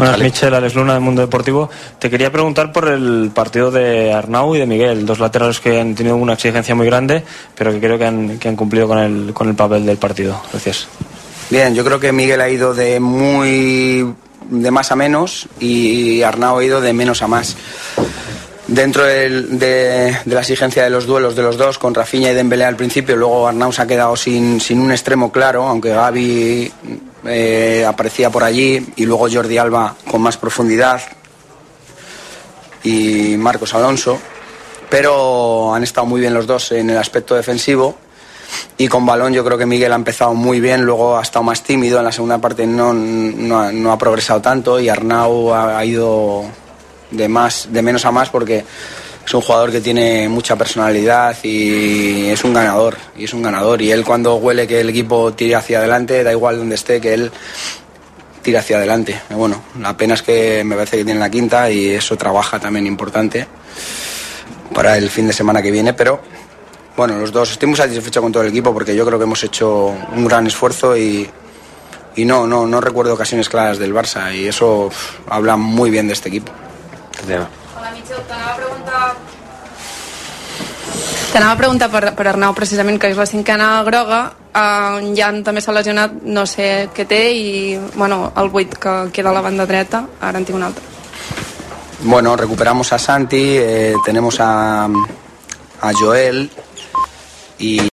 Buenas, Michel, Alex Luna, del Mundo Deportivo. Te quería preguntar por el partido de Arnau y de Miguel, dos laterales que han tenido una exigencia muy grande, pero que creo que han, que han cumplido con el, con el papel del partido. Gracias. Bien, yo creo que Miguel ha ido de muy de más a menos y Arnau ha ido de menos a más. Dentro del, de, de la exigencia de los duelos de los dos, con Rafinha y Dembélé al principio, luego Arnau se ha quedado sin, sin un extremo claro, aunque Gavi eh, aparecía por allí, y luego Jordi Alba con más profundidad y Marcos Alonso, pero han estado muy bien los dos en el aspecto defensivo, y con balón yo creo que Miguel ha empezado muy bien, luego ha estado más tímido, en la segunda parte no, no, ha, no ha progresado tanto, y Arnau ha, ha ido de más de menos a más porque es un jugador que tiene mucha personalidad y es un ganador y es un ganador y él cuando huele que el equipo tire hacia adelante, da igual donde esté, que él tire hacia adelante. Bueno, la pena es que me parece que tiene la quinta y eso trabaja también importante para el fin de semana que viene, pero bueno, los dos estoy muy satisfecho con todo el equipo porque yo creo que hemos hecho un gran esfuerzo y y no no no recuerdo ocasiones claras del Barça y eso pff, habla muy bien de este equipo. Hola, Michel, t'anava a preguntar... T'anava a preguntar per, per Arnau, precisament, que és la cinquena groga. Uh, Jan també s'ha lesionat, no sé què té, i bueno, el vuit que queda a la banda dreta, ara en tinc un altre. Bueno, recuperamos a Santi, eh, tenemos a, a Joel y...